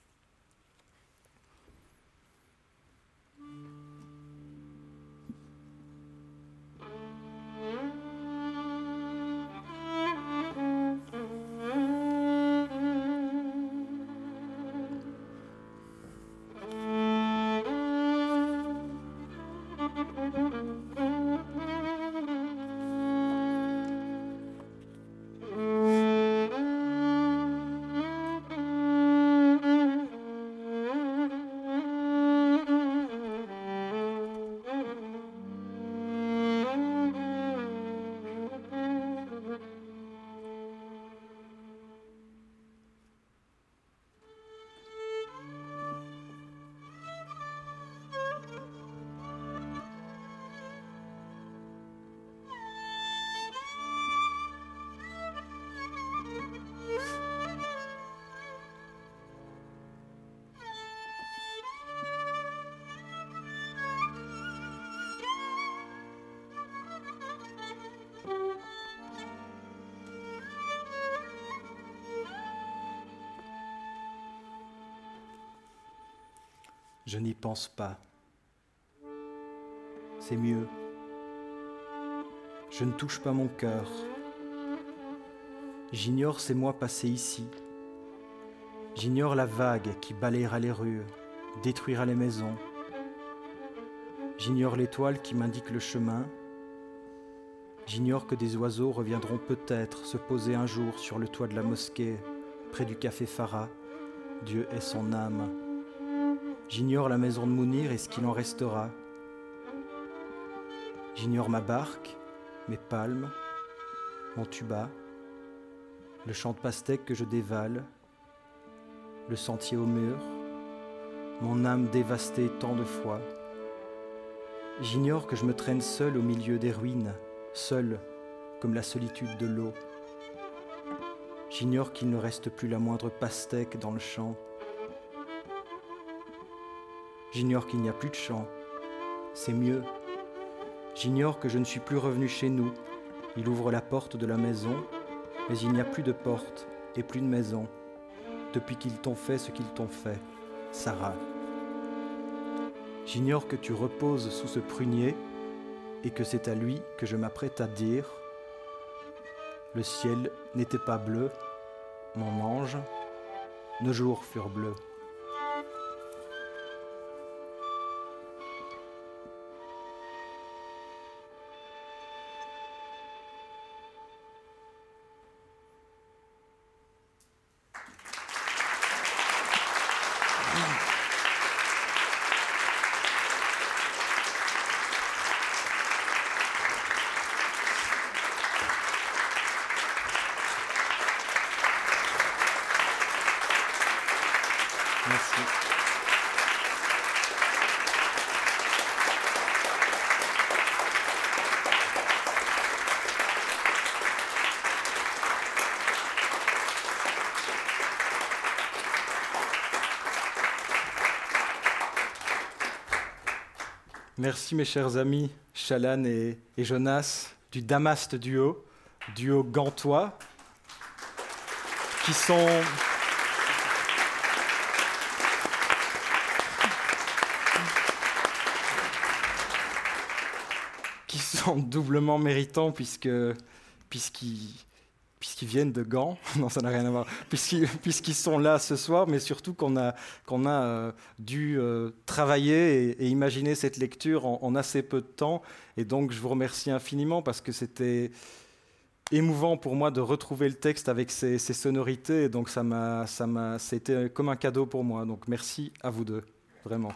Je n'y pense pas. C'est mieux. Je ne touche pas mon cœur. J'ignore ces mois passés ici. J'ignore la vague qui balayera les rues, détruira les maisons. J'ignore l'étoile qui m'indique le chemin. J'ignore que des oiseaux reviendront peut-être se poser un jour sur le toit de la mosquée, près du café Farah. Dieu ait son âme. J'ignore la maison de Mounir et ce qu'il en restera. J'ignore ma barque, mes palmes, mon tuba, le champ de pastèque que je dévale, le sentier au mur, mon âme dévastée tant de fois. J'ignore que je me traîne seul au milieu des ruines, seul comme la solitude de l'eau. J'ignore qu'il ne reste plus la moindre pastèque dans le champ. J'ignore qu'il n'y a plus de champ. C'est mieux. J'ignore que je ne suis plus revenu chez nous. Il ouvre la porte de la maison, mais il n'y a plus de porte et plus de maison. Depuis qu'ils t'ont fait ce qu'ils t'ont fait, Sarah. J'ignore que tu reposes sous ce prunier et que c'est à lui que je m'apprête à dire « Le ciel n'était pas bleu, mon ange, nos jours furent bleus. » Merci. Merci mes chers amis, Chalan et, et Jonas, du Damast Duo, duo gantois, qui sont... qui sont doublement méritants puisque, puisqu'ils, puisqu'ils viennent de Gand. Non, ça n'a rien à voir. Puisqu'ils, puisqu'ils sont là ce soir, mais surtout qu'on a, qu'on a euh, dû euh, travailler et, et imaginer cette lecture en, en assez peu de temps. Et donc, je vous remercie infiniment parce que c'était émouvant pour moi de retrouver le texte avec ses, ses sonorités. Et donc, ça m'a, ça m'a, c'était comme un cadeau pour moi. Donc, merci à vous deux, vraiment.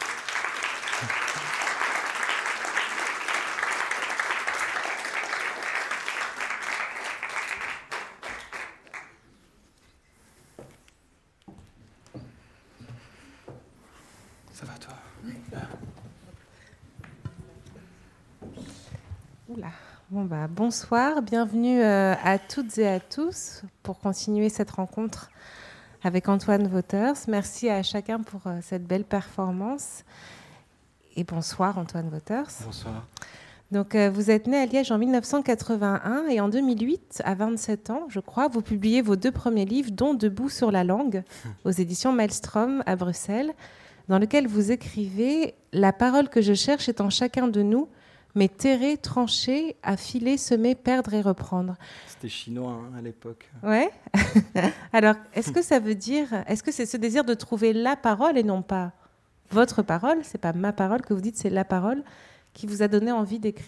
Ça va, toi ? Oula. Bon bah, bonsoir, bienvenue euh, à toutes et à tous pour continuer cette rencontre avec Antoine Wauters. Merci à chacun pour euh, cette belle performance. Et bonsoir Antoine Wauters. Bonsoir. Donc, euh, vous êtes né à Liège en mille neuf cent quatre-vingt-un et en deux mille huit, à vingt-sept ans, je crois, vous publiez vos deux premiers livres, dont Debout sur la langue, aux éditions Maelstrom à Bruxelles, dans lequel vous écrivez « La parole que je cherche est en chacun de nous, mais terrer, trancher, affiler, semer, perdre et reprendre. » C'était chinois hein, à l'époque. Ouais. Alors, est-ce que ça veut dire, est-ce que c'est ce désir de trouver la parole et non pas votre parole, c'est pas ma parole que vous dites, c'est la parole, qui vous a donné envie d'écrire ?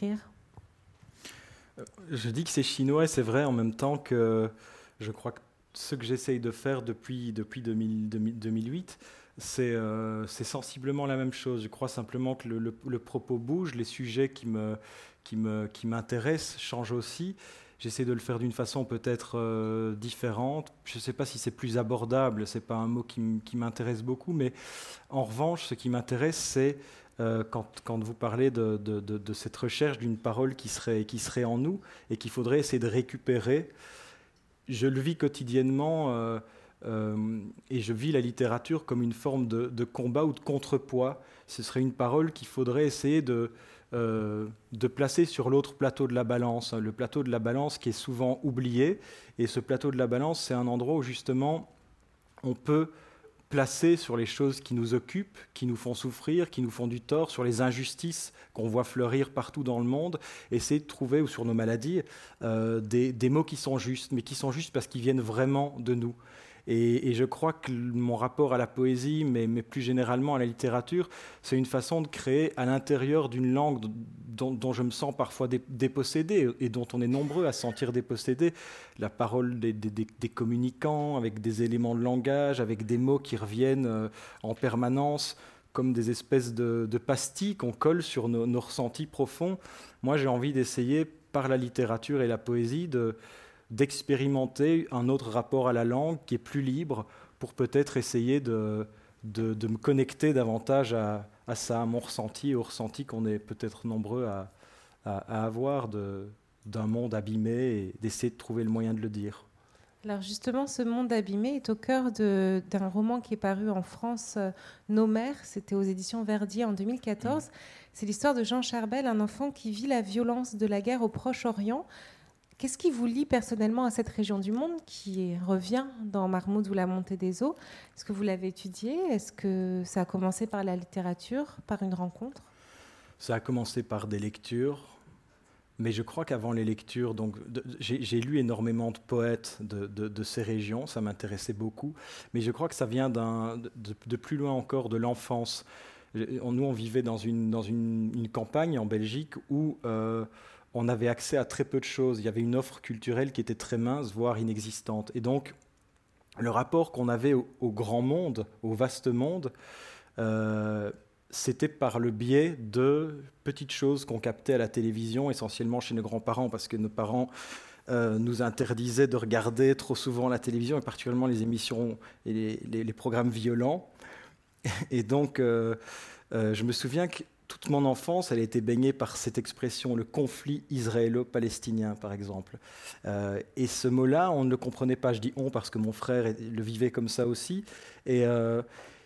Je dis que c'est chinois et c'est vrai en même temps que je crois que ce que j'essaye de faire depuis, depuis deux mille, deux mille huit, c'est, euh, c'est sensiblement la même chose. Je crois simplement que le, le, le propos bouge, les sujets qui, me, qui, me, qui m'intéressent changent aussi. J'essaie de le faire d'une façon peut-être euh, différente. Je ne sais pas si c'est plus abordable, ce n'est pas un mot qui, m- qui m'intéresse beaucoup, mais en revanche, ce qui m'intéresse, c'est euh, quand, quand vous parlez de, de, de, de cette recherche d'une parole qui serait, qui serait en nous et qu'il faudrait essayer de récupérer. Je le vis quotidiennement euh, euh, et je vis la littérature comme une forme de, de combat ou de contrepoids. Ce serait une parole qu'il faudrait essayer de... Euh, de placer sur l'autre plateau de la balance, le plateau de la balance qui est souvent oublié. Et ce plateau de la balance, c'est un endroit où justement on peut placer sur les choses qui nous occupent, qui nous font souffrir, qui nous font du tort, sur les injustices qu'on voit fleurir partout dans le monde, essayer de trouver, ou sur nos maladies, euh, des, des mots qui sont justes, mais qui sont justes parce qu'ils viennent vraiment de nous. Et, et je crois que mon rapport à la poésie, mais, mais plus généralement à la littérature, c'est une façon de créer à l'intérieur d'une langue dont, dont je me sens parfois dé, dépossédé et dont on est nombreux à se sentir dépossédé, la parole des, des, des communicants, avec des éléments de langage, avec des mots qui reviennent euh, en permanence, comme des espèces de, de pastilles qu'on colle sur nos, nos ressentis profonds. Moi, j'ai envie d'essayer, par la littérature et la poésie, de... d'expérimenter un autre rapport à la langue qui est plus libre pour peut-être essayer de, de, de me connecter davantage à, à ça, à mon ressenti, au ressenti qu'on est peut-être nombreux à, à, à avoir de, d'un monde abîmé et d'essayer de trouver le moyen de le dire. Alors justement, ce monde abîmé est au cœur de, d'un roman qui est paru en France, euh, Nos mères, c'était aux éditions Verdier en deux mille quatorze. Mmh. C'est l'histoire de Jean Charbel, un enfant qui vit la violence de la guerre au Proche-Orient. Qu'est-ce qui vous lie personnellement à cette région du monde qui revient dans Marmoud ou la montée des eaux? Est-ce que vous l'avez étudié? Est-ce que ça a commencé par la littérature, par une rencontre? Ça a commencé par des lectures. Mais je crois qu'avant les lectures, donc, de, j'ai, j'ai lu énormément de poètes de, de, de ces régions, ça m'intéressait beaucoup. Mais je crois que ça vient d'un, de, de plus loin encore, de l'enfance. Nous, on vivait dans une, dans une, une campagne en Belgique où euh, on avait accès à très peu de choses. Il y avait une offre culturelle qui était très mince, voire inexistante. Et donc, le rapport qu'on avait au, au grand monde, au vaste monde, euh, c'était par le biais de petites choses qu'on captait à la télévision, essentiellement chez nos grands-parents, parce que nos parents euh, nous interdisaient de regarder trop souvent la télévision, et particulièrement les émissions et les, les, les programmes violents. Et donc, euh, euh, je me souviens que toute mon enfance, elle a été baignée par cette expression, le conflit israélo-palestinien, par exemple. Euh, et ce mot-là, on ne le comprenait pas. Je dis « on » parce que mon frère le vivait comme ça aussi. Et... Euh,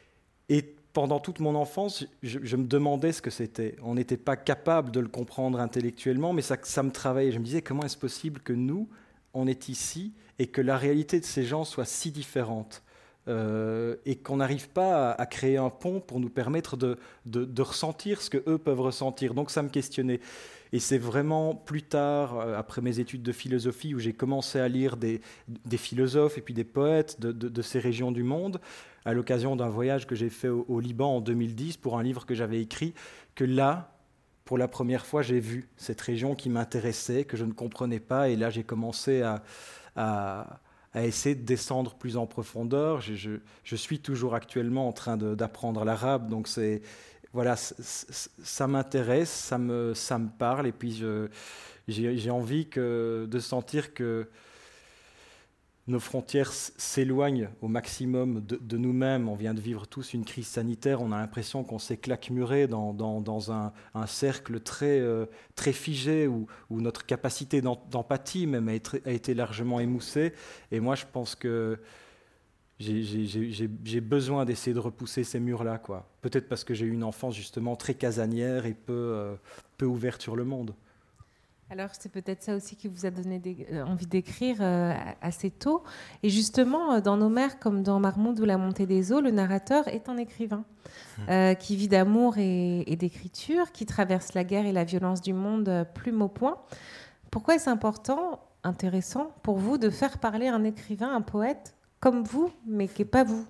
et pendant toute mon enfance, je, je me demandais ce que c'était. On n'était pas capable de le comprendre intellectuellement, mais ça, ça me travaillait. Je me disais, comment est-ce possible que nous, on est ici, et que la réalité de ces gens soit si différente, euh, et qu'on n'arrive pas à, à créer un pont pour nous permettre de, de, de ressentir ce qu'eux peuvent ressentir. Donc ça me questionnait. Et c'est vraiment plus tard, après mes études de philosophie, où j'ai commencé à lire des, des philosophes et puis des poètes de, de, de ces régions du monde, à l'occasion d'un voyage que j'ai fait au, au Liban en deux mille dix pour un livre que j'avais écrit, que là, pour la première fois, j'ai vu cette région qui m'intéressait, que je ne comprenais pas, et là j'ai commencé à, à, à essayer de descendre plus en profondeur. Je, je, je suis toujours actuellement en train de, d'apprendre l'arabe, donc c'est... Voilà, ça m'intéresse, ça me, ça me parle, et puis je, j'ai, j'ai envie que, de sentir que nos frontières s'éloignent au maximum de, de nous-mêmes. On vient de vivre tous une crise sanitaire, on a l'impression qu'on s'est claquemuré dans, dans, dans un, un cercle très, euh, très figé, où, où notre capacité d'empathie même a été, a été largement émoussée. Et moi, je pense que J'ai, j'ai, j'ai, j'ai besoin d'essayer de repousser ces murs-là, quoi. Peut-être parce que j'ai eu une enfance justement très casanière et peu, euh, peu ouverte sur le monde. Alors c'est peut-être ça aussi qui vous a donné des, euh, envie d'écrire euh, assez tôt. Et justement, dans Nos mères, comme dans Marmoud ou la montée des eaux, le narrateur est un écrivain mmh. euh, qui vit d'amour et, et d'écriture, qui traverse la guerre et la violence du monde euh, plume au poing. Pourquoi est-ce important, intéressant pour vous de faire parler un écrivain, un poète comme vous, mais qui n'est pas vous?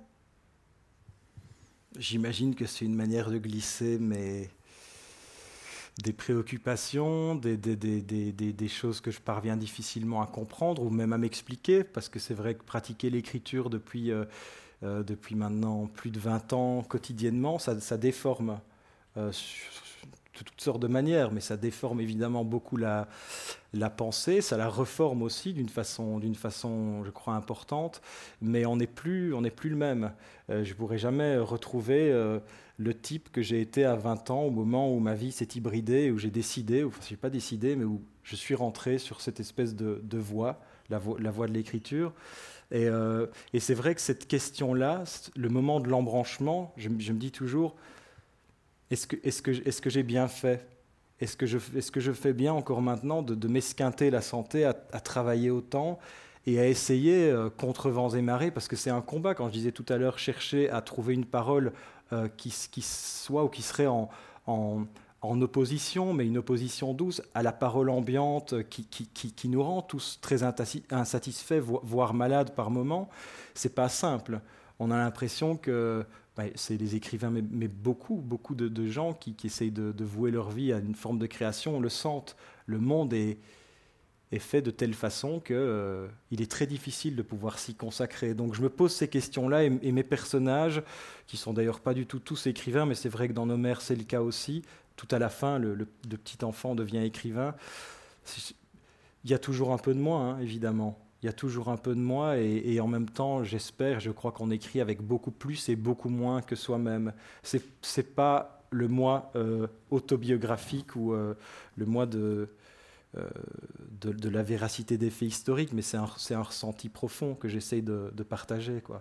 J'imagine que c'est une manière de glisser mais des préoccupations, des, des, des, des, des, des choses que je parviens difficilement à comprendre ou même à m'expliquer, parce que c'est vrai que pratiquer l'écriture depuis, euh, euh, depuis maintenant plus de vingt ans quotidiennement, ça, ça déforme euh, de toutes sortes de manières, mais ça déforme évidemment beaucoup la, la pensée, ça la reforme aussi d'une façon, d'une façon, je crois, importante, mais on n'est plus, on n'est plus le même. Euh, je ne pourrai jamais retrouver euh, le type que j'ai été à vingt ans, au moment où ma vie s'est hybridée, où j'ai décidé, enfin, je n'ai pas décidé, mais où je suis rentré sur cette espèce de, de voie, la voie, la voie de l'écriture. Et, euh, et c'est vrai que cette question-là, le moment de l'embranchement, je, je me dis toujours, est-ce que, est-ce que, est-ce que j'ai bien fait ? Est-ce que, je, est-ce que je fais bien encore maintenant de, de m'esquinter la santé, à, à travailler autant et à essayer euh, contre vents et marées, parce que c'est un combat, quand je disais tout à l'heure, chercher à trouver une parole euh, qui, qui soit ou qui serait en, en, en opposition, mais une opposition douce à la parole ambiante qui, qui, qui, qui nous rend tous très insatisfaits, voire malades par moments. C'est pas simple. On a l'impression que ben, c'est les écrivains, mais, mais beaucoup, beaucoup de, de gens qui, qui essayent de, de vouer leur vie à une forme de création, on le sentent. Le monde est, est fait de telle façon qu'il euh, est très difficile de pouvoir s'y consacrer. Donc je me pose ces questions-là, et, et mes personnages, qui sont d'ailleurs pas du tout tous écrivains, mais c'est vrai que dans Nos mères, c'est le cas aussi. Tout à la fin, le, le, le petit enfant devient écrivain. Il y a toujours un peu de moi, hein, évidemment. Il y a toujours un peu de moi et, et en même temps, j'espère, je crois qu'on écrit avec beaucoup plus et beaucoup moins que soi-même. C'est, c'est pas le moi euh, autobiographique ou euh, le moi de, euh, de, de la véracité des faits historiques, mais c'est un, c'est un ressenti profond que j'essaye de, de partager, quoi.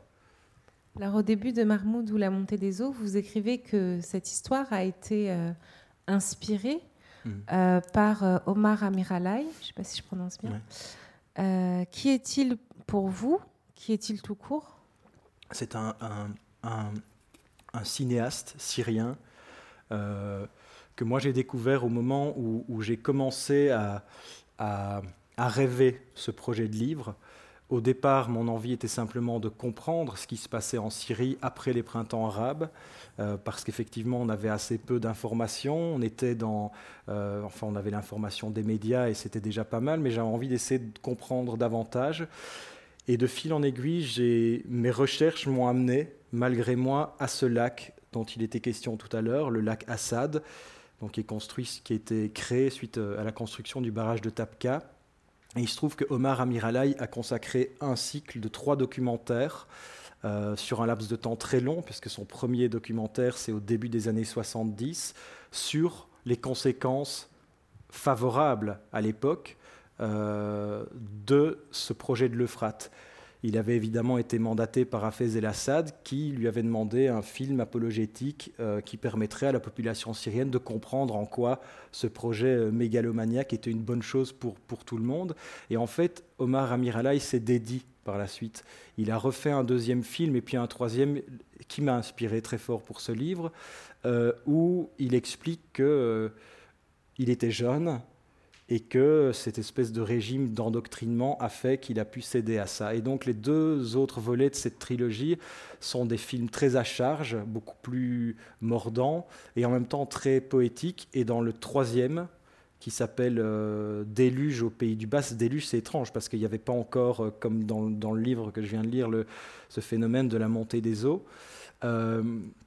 Alors au début de Mahmoud ou la montée des eaux, vous écrivez que cette histoire a été euh, inspirée mmh. euh, par euh, Omar Amiralay, je ne sais pas si je prononce bien. Ouais. Euh, qui est-il pour vous? Qui est-il tout court? C'est un, un, un, un cinéaste syrien euh, que moi j'ai découvert au moment où, où j'ai commencé à, à, à rêver ce projet de livre. Au départ, mon envie était simplement de comprendre ce qui se passait en Syrie après les printemps arabes, euh, parce qu'effectivement, on avait assez peu d'informations. On était dans, euh, enfin, on avait l'information des médias et c'était déjà pas mal, mais j'avais envie d'essayer de comprendre davantage. Et de fil en aiguille, j'ai, mes recherches m'ont amené, malgré moi, à ce lac dont il était question tout à l'heure, le lac Assad, donc qui est construit, qui a été créé suite à la construction du barrage de Tabqa. Et il se trouve que Omar Amiralay a consacré un cycle de trois documentaires euh, sur un laps de temps très long, puisque son premier documentaire, c'est au début des années soixante-dix, sur les conséquences favorables à l'époque euh, de ce projet de l'Euphrate. Il avait évidemment été mandaté par Hafez el-Assad, qui lui avait demandé un film apologétique euh, qui permettrait à la population syrienne de comprendre en quoi ce projet euh, mégalomaniaque était une bonne chose pour, pour tout le monde. Et en fait, Omar Amiralay s'est dédié par la suite. Il a refait un deuxième film et puis un troisième qui m'a inspiré très fort pour ce livre, euh, où il explique qu'il euh, était jeune, et que cette espèce de régime d'endoctrinement a fait qu'il a pu céder à ça. Et donc les deux autres volets de cette trilogie sont des films très à charge, beaucoup plus mordants, et en même temps très poétiques. Et dans le troisième, qui s'appelle euh, Déluge au pays du Bas, Déluge c'est étrange, parce qu'il n'y avait pas encore, euh, comme dans, dans le livre que je viens de lire, le, ce phénomène de la montée des eaux. Euh,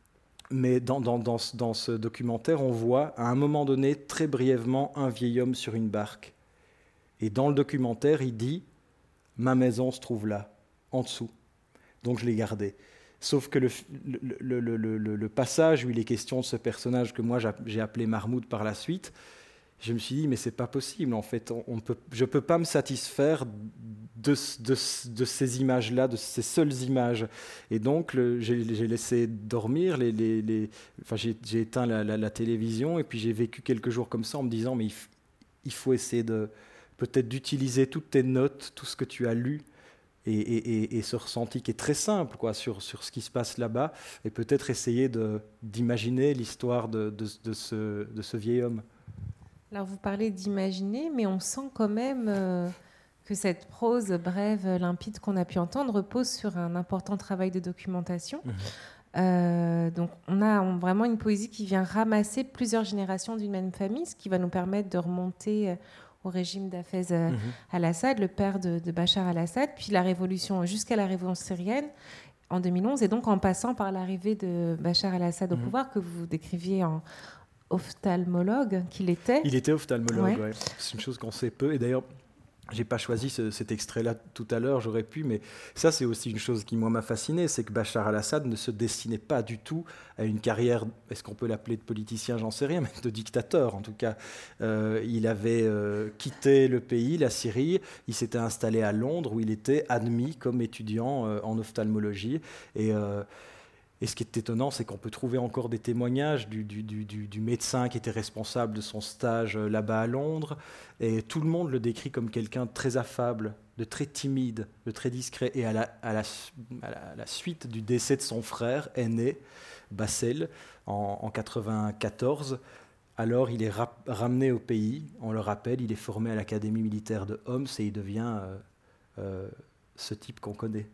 Mais dans, dans, dans, dans ce documentaire, on voit à un moment donné, très brièvement, un vieil homme sur une barque. Et dans le documentaire, il dit « Ma maison se trouve là, en dessous. » Donc je l'ai gardé. Sauf que le, le, le, le, le, le passage où il est question de ce personnage que moi j'ai appelé Mahmoud par la suite, je me suis dit, mais c'est pas possible, en fait. On, on peut, je ne peux pas me satisfaire de, de, de ces images-là, de ces seules images. Et donc, le, j'ai, j'ai laissé dormir, les, les, les, enfin, j'ai, j'ai éteint la, la, la télévision, et puis j'ai vécu quelques jours comme ça en me disant, mais il, f- il faut essayer de, peut-être d'utiliser toutes tes notes, tout ce que tu as lu, et, et, et, et ce ressenti qui est très simple, quoi, sur, sur ce qui se passe là-bas, et peut-être essayer de, d'imaginer l'histoire de, de, de, ce, de ce vieil homme. Alors vous parlez d'imaginer, mais on sent quand même euh, que cette prose brève, limpide qu'on a pu entendre repose sur un important travail de documentation. Mmh. Euh, donc on a on, vraiment une poésie qui vient ramasser plusieurs générations d'une même famille, ce qui va nous permettre de remonter euh, au régime d'Hafez euh, mmh. al-Assad, le père de, de Bachar al-Assad, puis la révolution jusqu'à la révolution syrienne en deux mille onze, et donc en passant par l'arrivée de Bachar al-Assad au mmh. pouvoir, que vous décriviez en ophtalmologue qu'il était. Il était ophtalmologue, ouais. ouais. C'est une chose qu'on sait peu. Et d'ailleurs, j'ai pas choisi ce, cet extrait-là tout à l'heure, j'aurais pu, mais ça, c'est aussi une chose qui, moi, m'a fasciné, c'est que Bachar al-Assad ne se destinait pas du tout à une carrière, est-ce qu'on peut l'appeler de politicien, j'en sais rien, mais de dictateur, en tout cas. Euh, il avait euh, quitté le pays, la Syrie, il s'était installé à Londres, où il était admis comme étudiant euh, en ophtalmologie, et... Euh, Et ce qui est étonnant, c'est qu'on peut trouver encore des témoignages du, du, du, du médecin qui était responsable de son stage là-bas à Londres. Et tout le monde le décrit comme quelqu'un de très affable, de très timide, de très discret. Et à la, à la, à la, à la suite du décès de son frère aîné, Bassel, en, en quatre-vingt-quatorze, alors il est rap- ramené au pays. On le rappelle, il est formé à l'académie militaire de Homs et il devient euh, euh, ce type qu'on connaît.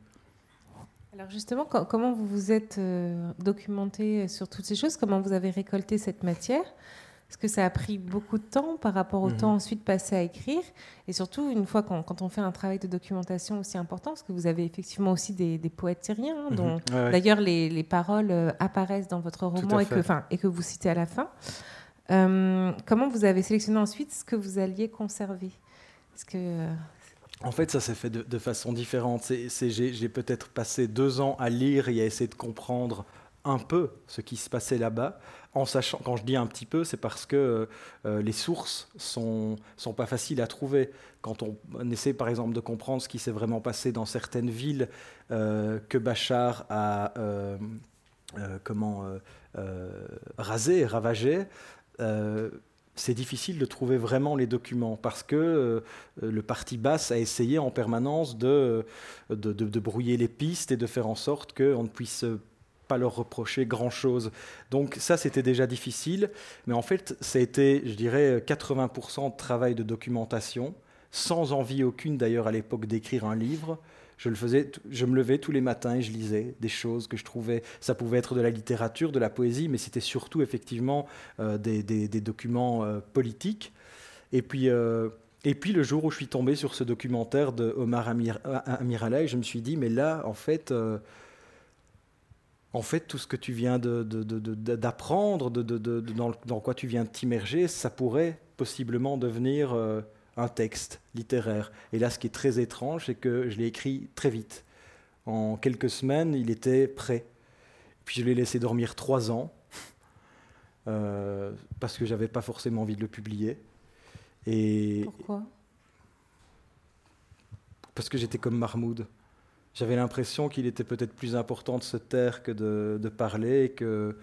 Alors justement, comment vous vous êtes euh, documenté sur toutes ces choses? Comment vous avez récolté cette matière? Est-ce que ça a pris beaucoup de temps par rapport au mmh. temps ensuite passé à écrire? Et surtout, une fois qu'on, quand on fait un travail de documentation aussi important, parce que vous avez effectivement aussi des, des poètes syriens, hein, dont mmh. ouais, ouais. d'ailleurs les, les paroles euh, apparaissent dans votre roman et que, enfin, et que vous citez à la fin. Euh, comment vous avez sélectionné ensuite ce que vous alliez conserver? Est-ce que... Euh, En fait, ça s'est fait de, de façon différente. C'est, c'est, j'ai, j'ai peut-être passé deux ans à lire et à essayer de comprendre un peu ce qui se passait là-bas, en sachant, quand je dis un petit peu, c'est parce que euh, les sources sont, sont pas faciles à trouver. Quand on, on essaie par exemple de comprendre ce qui s'est vraiment passé dans certaines villes euh, que Bachar a euh, euh, comment, euh, euh, rasé, ravagé, euh, c'est difficile de trouver vraiment les documents parce que euh, le parti Baas a essayé en permanence de, de, de, de brouiller les pistes et de faire en sorte qu'on ne puisse pas leur reprocher grand-chose. Donc ça, c'était déjà difficile, mais en fait, ça a été, je dirais, quatre-vingts pour cent de travail de documentation, sans envie aucune d'ailleurs à l'époque d'écrire un livre. Je le faisais, je me levais tous les matins et je lisais des choses que je trouvais. Ça pouvait être de la littérature, de la poésie, mais c'était surtout effectivement euh, des, des, des documents euh, politiques. Et puis, euh, et puis le jour où je suis tombé sur ce documentaire de Omar Amir, Amiralay, je me suis dit, mais là, en fait, euh, en fait, tout ce que tu viens de, de, de, de, d'apprendre, de, de, de, de, dans, dans quoi tu viens de t'immerger, ça pourrait possiblement devenir euh, un texte littéraire. Et là, ce qui est très étrange, c'est que je l'ai écrit très vite. En quelques semaines, il était prêt. Puis je l'ai laissé dormir trois ans, euh, parce que je n'avais pas forcément envie de le publier. Et pourquoi ? Parce que j'étais comme Mahmoud. J'avais l'impression qu'il était peut-être plus important de se taire que de, de parler, et que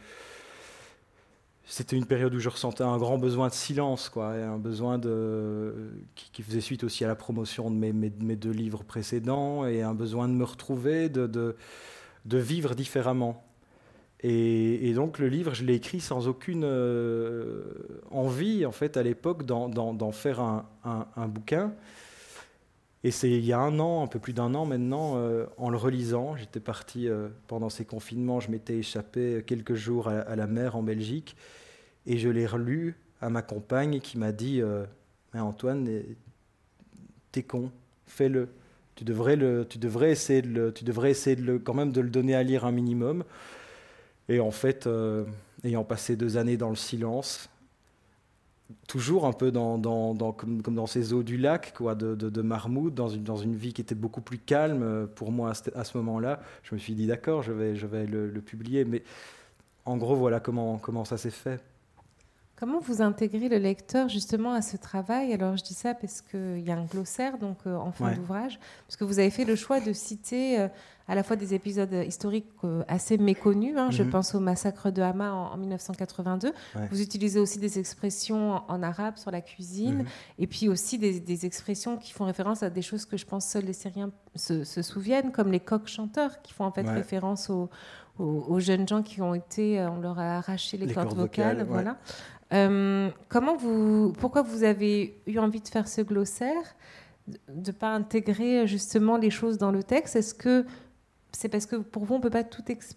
c'était une période où je ressentais un grand besoin de silence, quoi, et un besoin de, qui, qui faisait suite aussi à la promotion de mes, mes, mes deux livres précédents, et un besoin de me retrouver, de, de, de vivre différemment. Et, et donc le livre, je l'ai écrit sans aucune euh, envie, en fait, à l'époque, d'en, d'en, d'en faire un, un, un bouquin. Et c'est il y a un an, un peu plus d'un an maintenant, euh, en le relisant, j'étais parti euh, pendant ces confinements, je m'étais échappé quelques jours à, à la mer en Belgique, et je l'ai relu à ma compagne qui m'a dit euh, « Antoine, t'es con, fais-le. Tu devrais, le, tu devrais essayer, de le, tu devrais essayer de le, quand même de le donner à lire un minimum. » Et en fait, euh, ayant passé deux années dans le silence, toujours un peu dans, dans, dans, comme, comme dans ces eaux du lac, quoi, de, de, de Marmoud, dans une, dans une vie qui était beaucoup plus calme pour moi à ce, à ce moment-là, je me suis dit d'accord, je vais, je vais le, le publier. Mais en gros, voilà comment, comment ça s'est fait. Comment vous intégrez le lecteur justement à ce travail ? Alors je dis ça parce qu'il y a un glossaire donc, euh, en fin ouais. d'ouvrage, parce que vous avez fait le choix de citer euh, à la fois des épisodes historiques euh, assez méconnus, hein, mm-hmm. je pense au massacre de Hama en, en dix-neuf cent quatre-vingt-deux, ouais. Vous utilisez aussi des expressions en, en arabe sur la cuisine, mm-hmm. et puis aussi des, des expressions qui font référence à des choses que je pense seuls les Syriens se, se souviennent, comme les coqs chanteurs, qui font en fait ouais. référence aux, aux, aux jeunes gens qui ont été, on leur a arraché les, les cordes, cordes vocales, vocales voilà. Ouais. Euh, comment vous, pourquoi vous avez eu envie de faire ce glossaire, de ne pas intégrer justement les choses dans le texte ? Est-ce que c'est parce que pour vous, on ne peut pas tout expliquer ?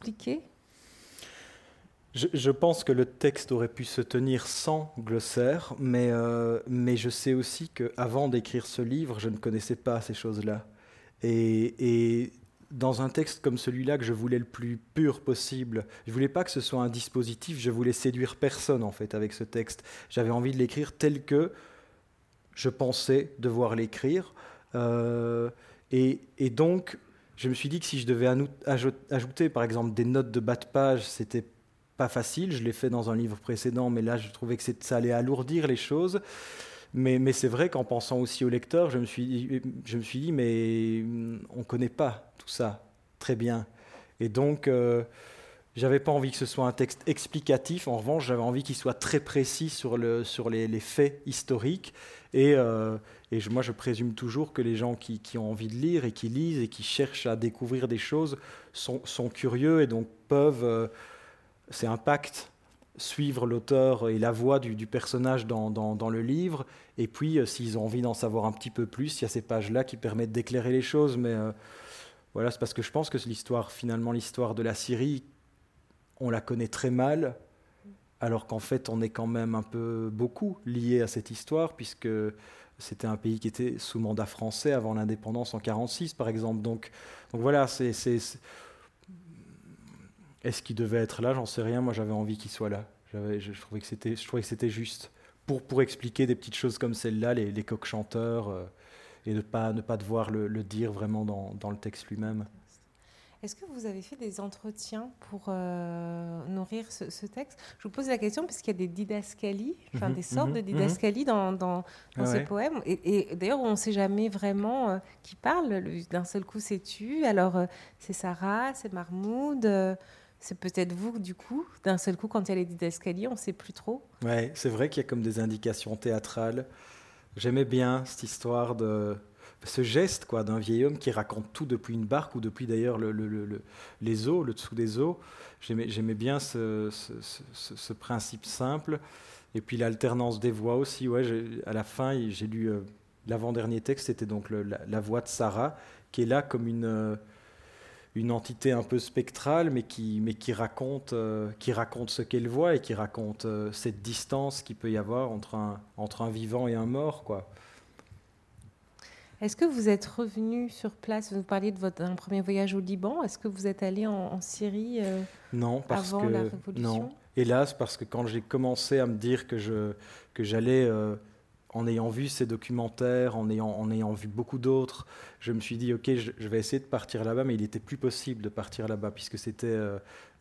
je, je pense que le texte aurait pu se tenir sans glossaire, mais, euh, mais je sais aussi qu'avant d'écrire ce livre, je ne connaissais pas ces choses-là. Et... et dans un texte comme celui-là que je voulais le plus pur possible, je voulais pas que ce soit un dispositif, je voulais séduire personne en fait avec ce texte. J'avais envie de l'écrire tel que je pensais devoir l'écrire. Euh, et, et donc, je me suis dit que si je devais ajouter par exemple des notes de bas de page, c'était pas facile. Je l'ai fait dans un livre précédent, mais là je trouvais que ça allait alourdir les choses. Mais, mais c'est vrai qu'en pensant aussi au lecteur, je me suis, je me suis dit, mais on ne connaît pas tout ça très bien. Et donc, euh, je n'avais pas envie que ce soit un texte explicatif. En revanche, j'avais envie qu'il soit très précis sur, le, sur les, les faits historiques. Et, euh, et je, moi, je présume toujours que les gens qui, qui ont envie de lire et qui lisent et qui cherchent à découvrir des choses sont, sont curieux et donc peuvent... Euh, c'est un pacte. Suivre l'auteur et la voix du, du personnage dans, dans, dans le livre, et puis euh, s'ils ont envie d'en savoir un petit peu plus, il y a ces pages-là qui permettent d'éclairer les choses, mais euh, voilà, c'est parce que je pense que l'histoire, finalement l'histoire de la Syrie, on la connaît très mal, alors qu'en fait on est quand même un peu beaucoup lié à cette histoire, puisque c'était un pays qui était sous mandat français avant l'indépendance en quarante-six par exemple, donc, donc voilà, c'est... c'est, c'est Est-ce qu'il devait être là ? J'en sais rien. Moi, j'avais envie qu'il soit là. J'avais, je, je, trouvais que c'était, je trouvais que c'était juste pour, pour expliquer des petites choses comme celle-là, les, les coqs chanteurs, euh, et ne pas, ne pas devoir le, le dire vraiment dans, dans le texte lui-même. Est-ce que vous avez fait des entretiens pour euh, nourrir ce, ce texte? Je vous pose la question parce qu'il y a des didascalies, enfin mmh, des sortes mmh, de didascalies mmh. dans, dans, dans ah ces ouais. poèmes. Et, et d'ailleurs, on ne sait jamais vraiment euh, qui parle. D'un seul coup, c'est tu. Alors, euh, c'est Sarah, c'est Mahmoud, euh, c'est peut-être vous, du coup. D'un seul coup, quand il y a les didascalies, on ne sait plus trop. Oui, c'est vrai qu'il y a comme des indications théâtrales. J'aimais bien cette histoire de... ce geste quoi, d'un vieil homme qui raconte tout depuis une barque ou depuis d'ailleurs le, le, le, les eaux, le dessous des eaux. J'aimais, j'aimais bien ce, ce, ce, ce principe simple. Et puis l'alternance des voix aussi. Ouais, j'ai, à la fin, j'ai lu euh, l'avant-dernier texte, c'était donc le, la, la voix de Sarah, qui est là comme une, euh, une entité un peu spectrale, mais qui, mais qui, raconte, euh, qui raconte ce qu'elle voit et qui raconte euh, cette distance qu'il peut y avoir entre un, entre un vivant et un mort, quoi. Est-ce que vous êtes revenu sur place? Vous parliez de votre un premier voyage au Liban. Est-ce que vous êtes allé en, en Syrie euh, non, parce avant que, la Révolution? Non, hélas, parce que quand j'ai commencé à me dire que, je, que j'allais, euh, en ayant vu ces documentaires, en ayant, en ayant vu beaucoup d'autres, je me suis dit, ok, je, je vais essayer de partir là-bas, mais il n'était plus possible de partir là-bas, puisque c'était, euh,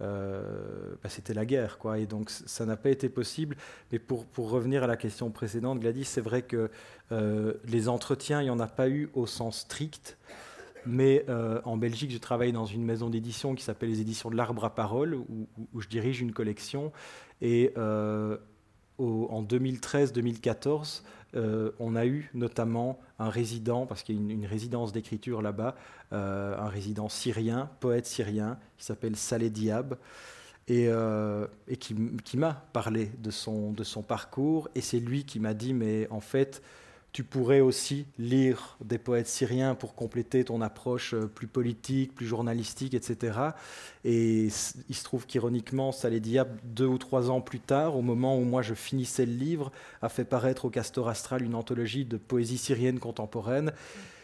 euh, bah, c'était la guerre, quoi, et donc ça n'a pas été possible. Mais pour, pour revenir à la question précédente, Gladys, c'est vrai que euh, les entretiens, il n'y en a pas eu au sens strict, mais euh, en Belgique, je travaille dans une maison d'édition qui s'appelle les éditions de l'Arbre à Parole, où, où je dirige une collection, et euh, au, en deux mille treize deux mille quatorze, Euh, on a eu notamment un résident, parce qu'il y a une, une résidence d'écriture là-bas, euh, un résident syrien, poète syrien, qui s'appelle Saleh Diab, et, euh, et qui, qui m'a parlé de son, de son parcours, et c'est lui qui m'a dit, mais en fait, tu pourrais aussi lire des poètes syriens pour compléter ton approche plus politique, plus journalistique, et cetera. Et il se trouve qu'ironiquement, Saleh Diab, deux ou trois ans plus tard, au moment où moi je finissais le livre, a fait paraître au Castor Astral une anthologie de poésie syrienne contemporaine.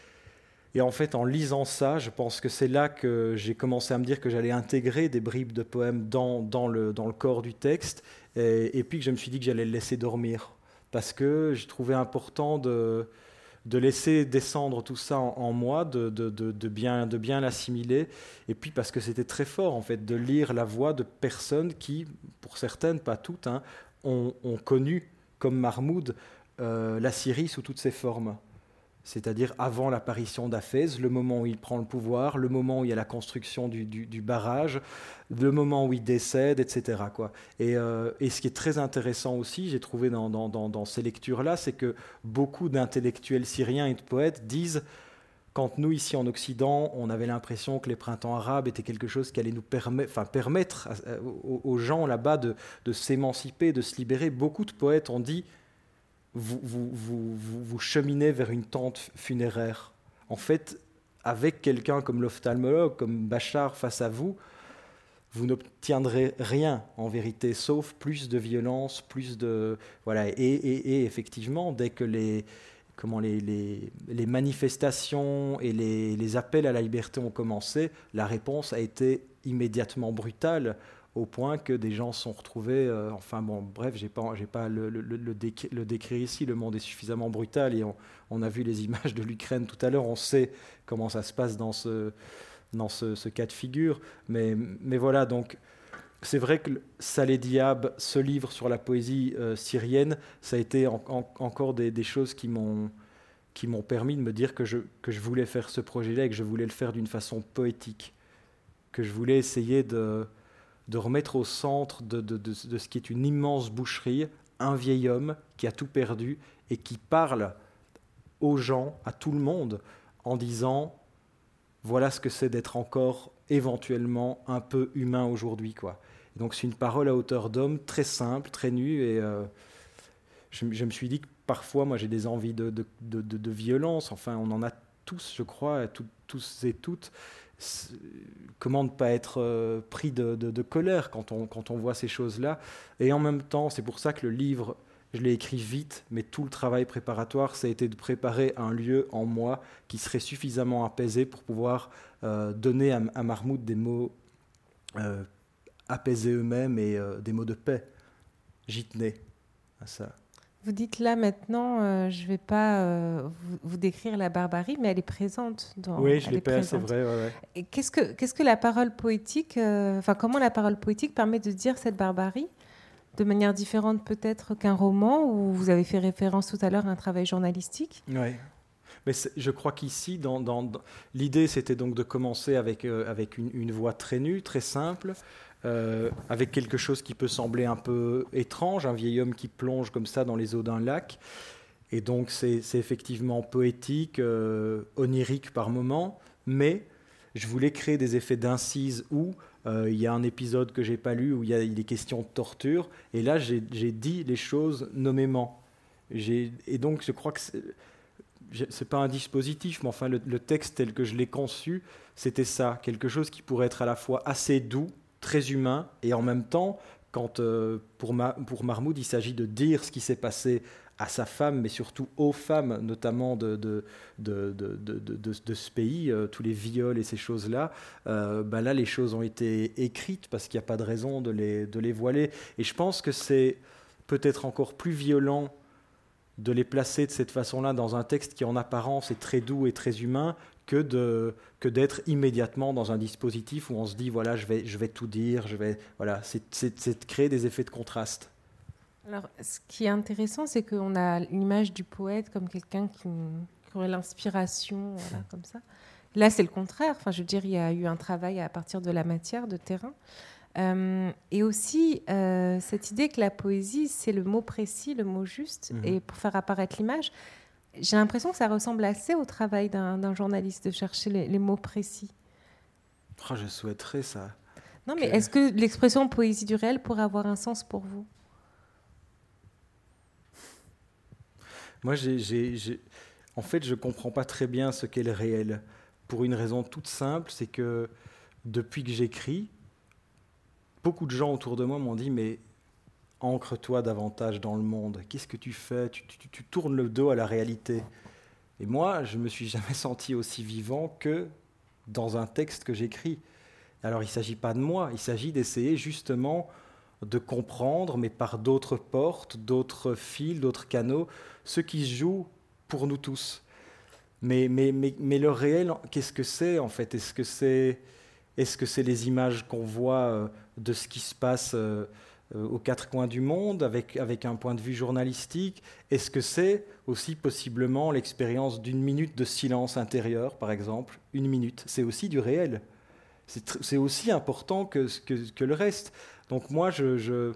Et en fait, en lisant ça, je pense que c'est là que j'ai commencé à me dire que j'allais intégrer des bribes de poèmes dans, dans, le, dans le corps du texte, et, et puis que je me suis dit que j'allais le laisser dormir. Parce que j'ai trouvé important de, de laisser descendre tout ça en, en moi, de, de, de, de, bien, de bien l'assimiler, et puis parce que c'était très fort, en fait, de lire la voix de personnes qui, pour certaines, pas toutes, hein, ont, ont connu, comme Mahmoud, euh, la Syrie sous toutes ses formes. C'est-à-dire avant l'apparition d'Hafez, le moment où il prend le pouvoir, le moment où il y a la construction du, du, du barrage, le moment où il décède, et cetera, quoi. Et, euh, et ce qui est très intéressant aussi, j'ai trouvé dans, dans, dans, dans ces lectures-là, c'est que beaucoup d'intellectuels syriens et de poètes disent, quand nous, ici en Occident, on avait l'impression que les printemps arabes étaient quelque chose qui allait nous permettre, enfin, permettre à, à, aux, aux gens là-bas de, de s'émanciper, de se libérer, beaucoup de poètes ont dit, Vous, vous, vous, vous, vous cheminez vers une tente funéraire. En fait, avec quelqu'un comme l'ophtalmologue, comme Bachar face à vous, vous n'obtiendrez rien en vérité, sauf plus de violence, plus de... Voilà. Et, et, et effectivement, dès que les, comment les, les, les manifestations et les, les appels à la liberté ont commencé, la réponse a été immédiatement brutale, au point que des gens se sont retrouvés, euh, enfin bon, bref, je n'ai pas, j'ai pas le, le, le, décri- le décrire ici, le monde est suffisamment brutal, et on, on a vu les images de l'Ukraine tout à l'heure, on sait comment ça se passe dans ce, dans ce, ce cas de figure, mais, mais voilà, donc c'est vrai que Saleh Diab, ce livre sur la poésie euh, syrienne, ça a été en, en, encore des, des choses qui m'ont, qui m'ont permis de me dire que je, que je voulais faire ce projet-là et que je voulais le faire d'une façon poétique, que je voulais essayer de... de remettre au centre de, de, de, de ce qui est une immense boucherie, un vieil homme qui a tout perdu et qui parle aux gens, à tout le monde, en disant « voilà ce que c'est d'être encore éventuellement un peu humain aujourd'hui ». Quoi. Et donc c'est une parole à hauteur d'homme, très simple, très nue, et euh, je, je me suis dit que parfois, moi j'ai des envies de, de, de, de, de violence, enfin on en a tous, je crois, tout, tous et toutes. Comment ne pas être euh, pris de, de, de colère quand on, quand on voit ces choses-là. Et en même temps, c'est pour ça que le livre, je l'ai écrit vite, mais tout le travail préparatoire, ça a été de préparer un lieu en moi qui serait suffisamment apaisé pour pouvoir euh, donner à, à Mahmoud des mots euh, apaisés eux-mêmes et euh, des mots de paix. J'y tenais à ça. Vous dites là maintenant, euh, je ne vais pas euh, vous, vous décrire la barbarie, mais elle est présente. Dans, oui, je l'ai l'épelle, c'est vrai. Ouais, ouais. Et qu'est-ce que, qu'est-ce que la parole poétique, euh, enfin comment la parole poétique permet de dire cette barbarie de manière différente peut-être qu'un roman, où vous avez fait référence tout à l'heure à un travail journalistique? Oui. Mais je crois qu'ici, dans, dans, dans, l'idée, c'était donc de commencer avec, euh, avec une, une voix très nue, très simple, euh, avec quelque chose qui peut sembler un peu étrange, un vieil homme qui plonge comme ça dans les eaux d'un lac. Et donc, c'est, c'est effectivement poétique, euh, onirique par moments, mais je voulais créer des effets d'incise où euh, il y a un épisode que je n'ai pas lu, où il y a des questions de torture, et là, j'ai, j'ai dit les choses nommément. J'ai, et donc, je crois que... C'est, c'est pas un dispositif, mais enfin le, le texte tel que je l'ai conçu, c'était ça, quelque chose qui pourrait être à la fois assez doux, très humain, et en même temps, quand euh, pour, Ma, pour Mahmoud, il s'agit de dire ce qui s'est passé à sa femme, mais surtout aux femmes, notamment de, de, de, de, de, de, de, de ce pays, euh, tous les viols et ces choses-là, euh, ben là les choses ont été écrites parce qu'il n'y a pas de raison de les, de les voiler. Et je pense que c'est peut-être encore plus violent de les placer de cette façon-là dans un texte qui en apparence est très doux et très humain, que, de, que d'être immédiatement dans un dispositif où on se dit voilà, je vais, je vais tout dire, je vais, voilà, c'est, c'est, c'est de créer des effets de contraste. Alors, ce qui est intéressant, c'est qu'on a l'image du poète comme quelqu'un qui, qui aurait l'inspiration, voilà, comme ça. Là, c'est le contraire. Enfin, je veux dire, il y a eu un travail à partir de la matière, de terrain. Euh, et aussi euh, cette idée que la poésie, c'est le mot précis, le mot juste, mmh. et pour faire apparaître l'image, j'ai l'impression que ça ressemble assez au travail d'un, d'un journaliste, de chercher les, les mots précis. Oh, je souhaiterais ça. Non, mais que... est-ce que l'expression poésie du réel pourrait avoir un sens pour vous? Moi, j'ai, j'ai, j'ai... en fait, je ne comprends pas très bien ce qu'est le réel, pour une raison toute simple, c'est que depuis que j'écris, beaucoup de gens autour de moi m'ont dit « mais ancre-toi davantage dans le monde, qu'est-ce que tu fais tu, tu, tu tournes le dos à la réalité ». Et moi, je ne me suis jamais senti aussi vivant que dans un texte que j'écris. Alors, il ne s'agit pas de moi, il s'agit d'essayer justement de comprendre, mais par d'autres portes, d'autres fils, d'autres canaux, ce qui se joue pour nous tous. Mais, mais, mais, mais le réel, qu'est-ce que c'est en fait ? Est-ce que c'est... Est-ce que c'est les images qu'on voit euh, de ce qui se passe euh, euh, aux quatre coins du monde, avec, avec un point de vue journalistique ? Est-ce que c'est aussi possiblement l'expérience d'une minute de silence intérieur, par exemple ? Une minute, c'est aussi du réel. C'est, tr- c'est aussi important que, que, que le reste. Donc moi, je, je,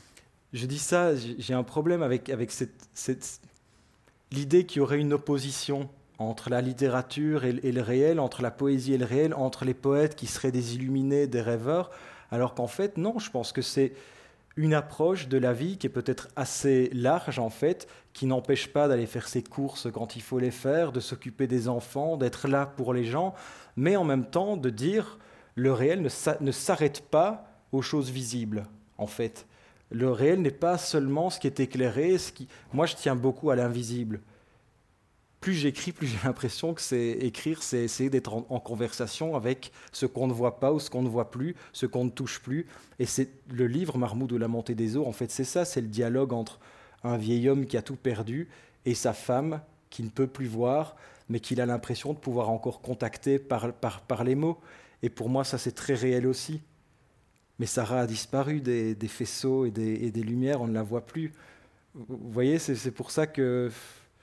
je dis ça, j'ai un problème avec, avec cette, cette, l'idée qu'il y aurait une opposition entre la littérature et, et le réel, entre la poésie et le réel, entre les poètes qui seraient des illuminés, des rêveurs, alors qu'en fait, non, je pense que c'est une approche de la vie qui est peut-être assez large, en fait, qui n'empêche pas d'aller faire ses courses quand il faut les faire, de s'occuper des enfants, d'être là pour les gens, mais en même temps de dire le réel ne, sa- ne s'arrête pas aux choses visibles, en fait. Le réel n'est pas seulement ce qui est éclairé, ce qui... moi je tiens beaucoup à l'invisible. Plus j'écris, plus j'ai l'impression que c'est écrire, c'est essayer d'être en, en conversation avec ce qu'on ne voit pas ou ce qu'on ne voit plus, ce qu'on ne touche plus. Et c'est le livre Mahmoud ou la montée des eaux, en fait, c'est ça, c'est le dialogue entre un vieil homme qui a tout perdu et sa femme qui ne peut plus voir, mais qu'il a l'impression de pouvoir encore contacter par, par, par les mots. Et pour moi, ça, c'est très réel aussi. Mais Sarah a disparu des, des faisceaux et des, et des lumières, on ne la voit plus. Vous voyez, c'est, c'est pour ça que...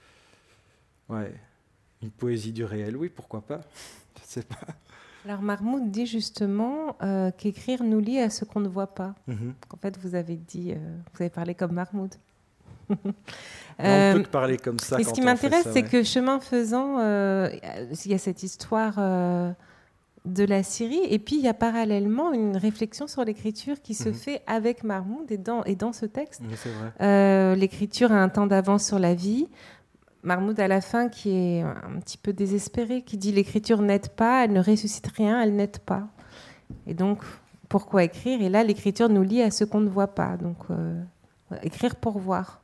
Ouais, une poésie du réel, oui, pourquoi pas ? Je ne sais pas. Alors Mahmoud dit justement euh, qu'écrire nous lie à ce qu'on ne voit pas. Mm-hmm. En fait, vous avez dit, euh, vous avez parlé comme Mahmoud. euh, on peut que parler comme ça. Et quand ce qui on m'intéresse, fait ça, c'est ouais. que chemin faisant, euh, il y a cette histoire euh, de la Syrie, et puis il y a parallèlement une réflexion sur l'écriture qui se mm-hmm. fait avec Mahmoud et dans, et dans ce texte. Oui, c'est vrai. Euh, l'écriture a un temps d'avance sur la vie. Mahmoud, à la fin, qui est un petit peu désespéré, qui dit « l'écriture n'aide pas, elle ne ressuscite rien, elle n'aide pas ». Et donc, pourquoi écrire ? Et là, l'écriture nous lie à ce qu'on ne voit pas. Donc, euh, écrire pour voir.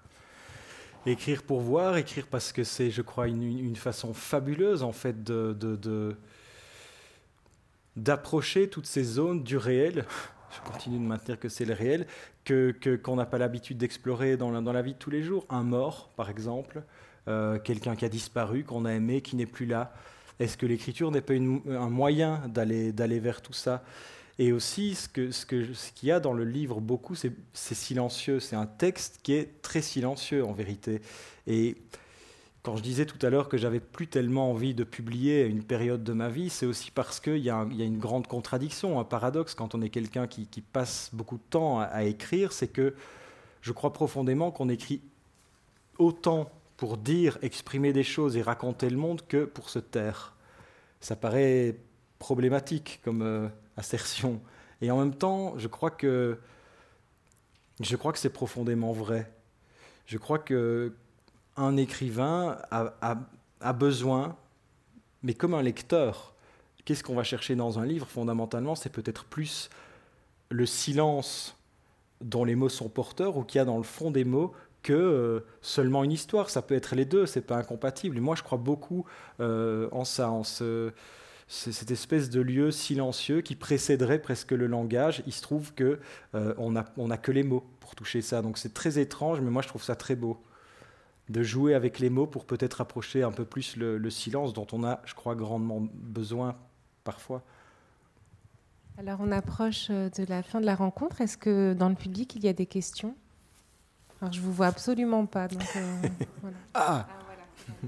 Écrire pour voir, écrire parce que c'est, je crois, une, une façon fabuleuse, en fait, de, de, de, d'approcher toutes ces zones du réel. je continue de maintenir que c'est le réel, que, que, qu'on n'a pas l'habitude d'explorer dans la, dans la vie de tous les jours. Un mort, par exemple, euh, quelqu'un qui a disparu, qu'on a aimé, qui n'est plus là. Est-ce que l'écriture n'est pas une, un moyen d'aller, d'aller vers tout ça ? Et aussi, ce, que, ce, que, ce qu'il y a dans le livre beaucoup, c'est, c'est silencieux. C'est un texte qui est très silencieux, en vérité. Et quand je disais tout à l'heure que j'avais plus tellement envie de publier à une période de ma vie, c'est aussi parce qu'il y, y a une grande contradiction, un paradoxe quand on est quelqu'un qui, qui passe beaucoup de temps à, à écrire, c'est que je crois profondément qu'on écrit autant pour dire, exprimer des choses et raconter le monde que pour se taire. Ça paraît problématique comme euh, assertion. Et en même temps, je crois que, je crois que c'est profondément vrai. Je crois que un écrivain a, a, a besoin, mais comme un lecteur, qu'est-ce qu'on va chercher dans un livre ? Fondamentalement, c'est peut-être plus le silence dont les mots sont porteurs ou qu'il y a dans le fond des mots que euh, seulement une histoire. Ça peut être les deux, c'est pas incompatible. Et moi, je crois beaucoup euh, en ça, en ce, cette espèce de lieu silencieux qui précéderait presque le langage. Il se trouve qu'on euh, n'a on a que les mots pour toucher ça. Donc c'est très étrange, mais moi, je trouve ça très beau de jouer avec les mots pour peut-être approcher un peu plus le, le silence dont on a, je crois, grandement besoin parfois. Alors, on approche de la fin de la rencontre. Est-ce que dans le public, il y a des questions ? Alors, je ne vous vois absolument pas. Donc, euh, voilà. Ah, ah voilà.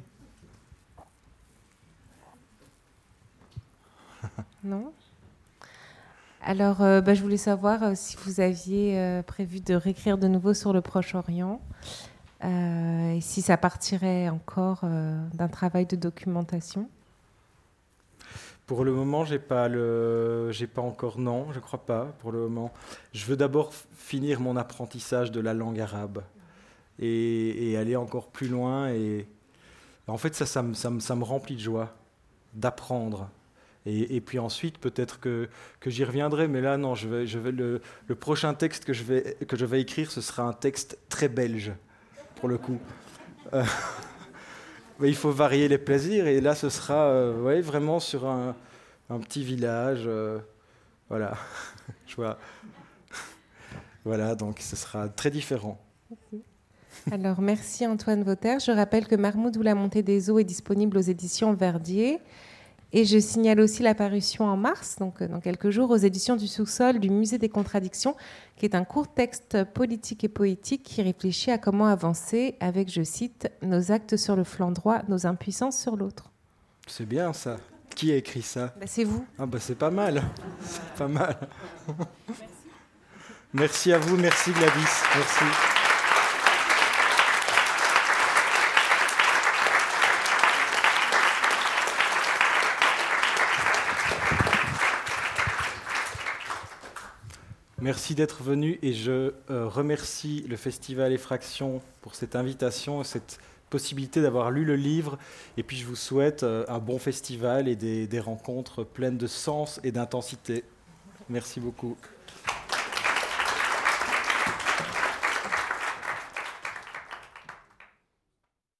Non ? Alors, euh, bah, je voulais savoir euh, si vous aviez euh, prévu de réécrire de nouveau sur le Proche-Orient. Euh, et si ça partirait encore euh, d'un travail de documentation ? Pour le moment, j'ai pas le, j'ai pas encore non, je crois pas. Pour le moment, je veux d'abord f- finir mon apprentissage de la langue arabe et, et aller encore plus loin. Et en fait, ça, ça me, ça me, ça me remplit de joie d'apprendre. Et, et puis ensuite, peut-être que, que j'y reviendrai. Mais là, non, je vais, je vais le, le prochain texte que je vais, que je vais écrire, ce sera un texte très belge. Pour le coup. Euh, mais il faut varier les plaisirs, et là, ce sera euh, ouais, vraiment sur un, un petit village. Euh, voilà. Je vois. Voilà, donc ce sera très différent. Alors, merci Antoine Vauter. Je rappelle que Marmoud ou la montée des eaux est disponible aux éditions Verdier. Et je signale aussi la parution en mars, donc dans quelques jours, aux éditions du Sous-sol du Musée des Contradictions, qui est un court texte politique et poétique qui réfléchit à comment avancer avec, je cite, « nos actes sur le flanc droit, nos impuissances sur l'autre ». C'est bien ça. Qui a écrit ça ? Ben, c'est vous. Ah bah c'est pas mal. C'est pas mal. Merci. Merci à vous, merci Gladys. Merci. Merci d'être venu, et je euh, remercie le Festival Effraction pour cette invitation et cette possibilité d'avoir lu le livre. Et puis je vous souhaite euh, un bon festival et des, des rencontres pleines de sens et d'intensité. Merci beaucoup.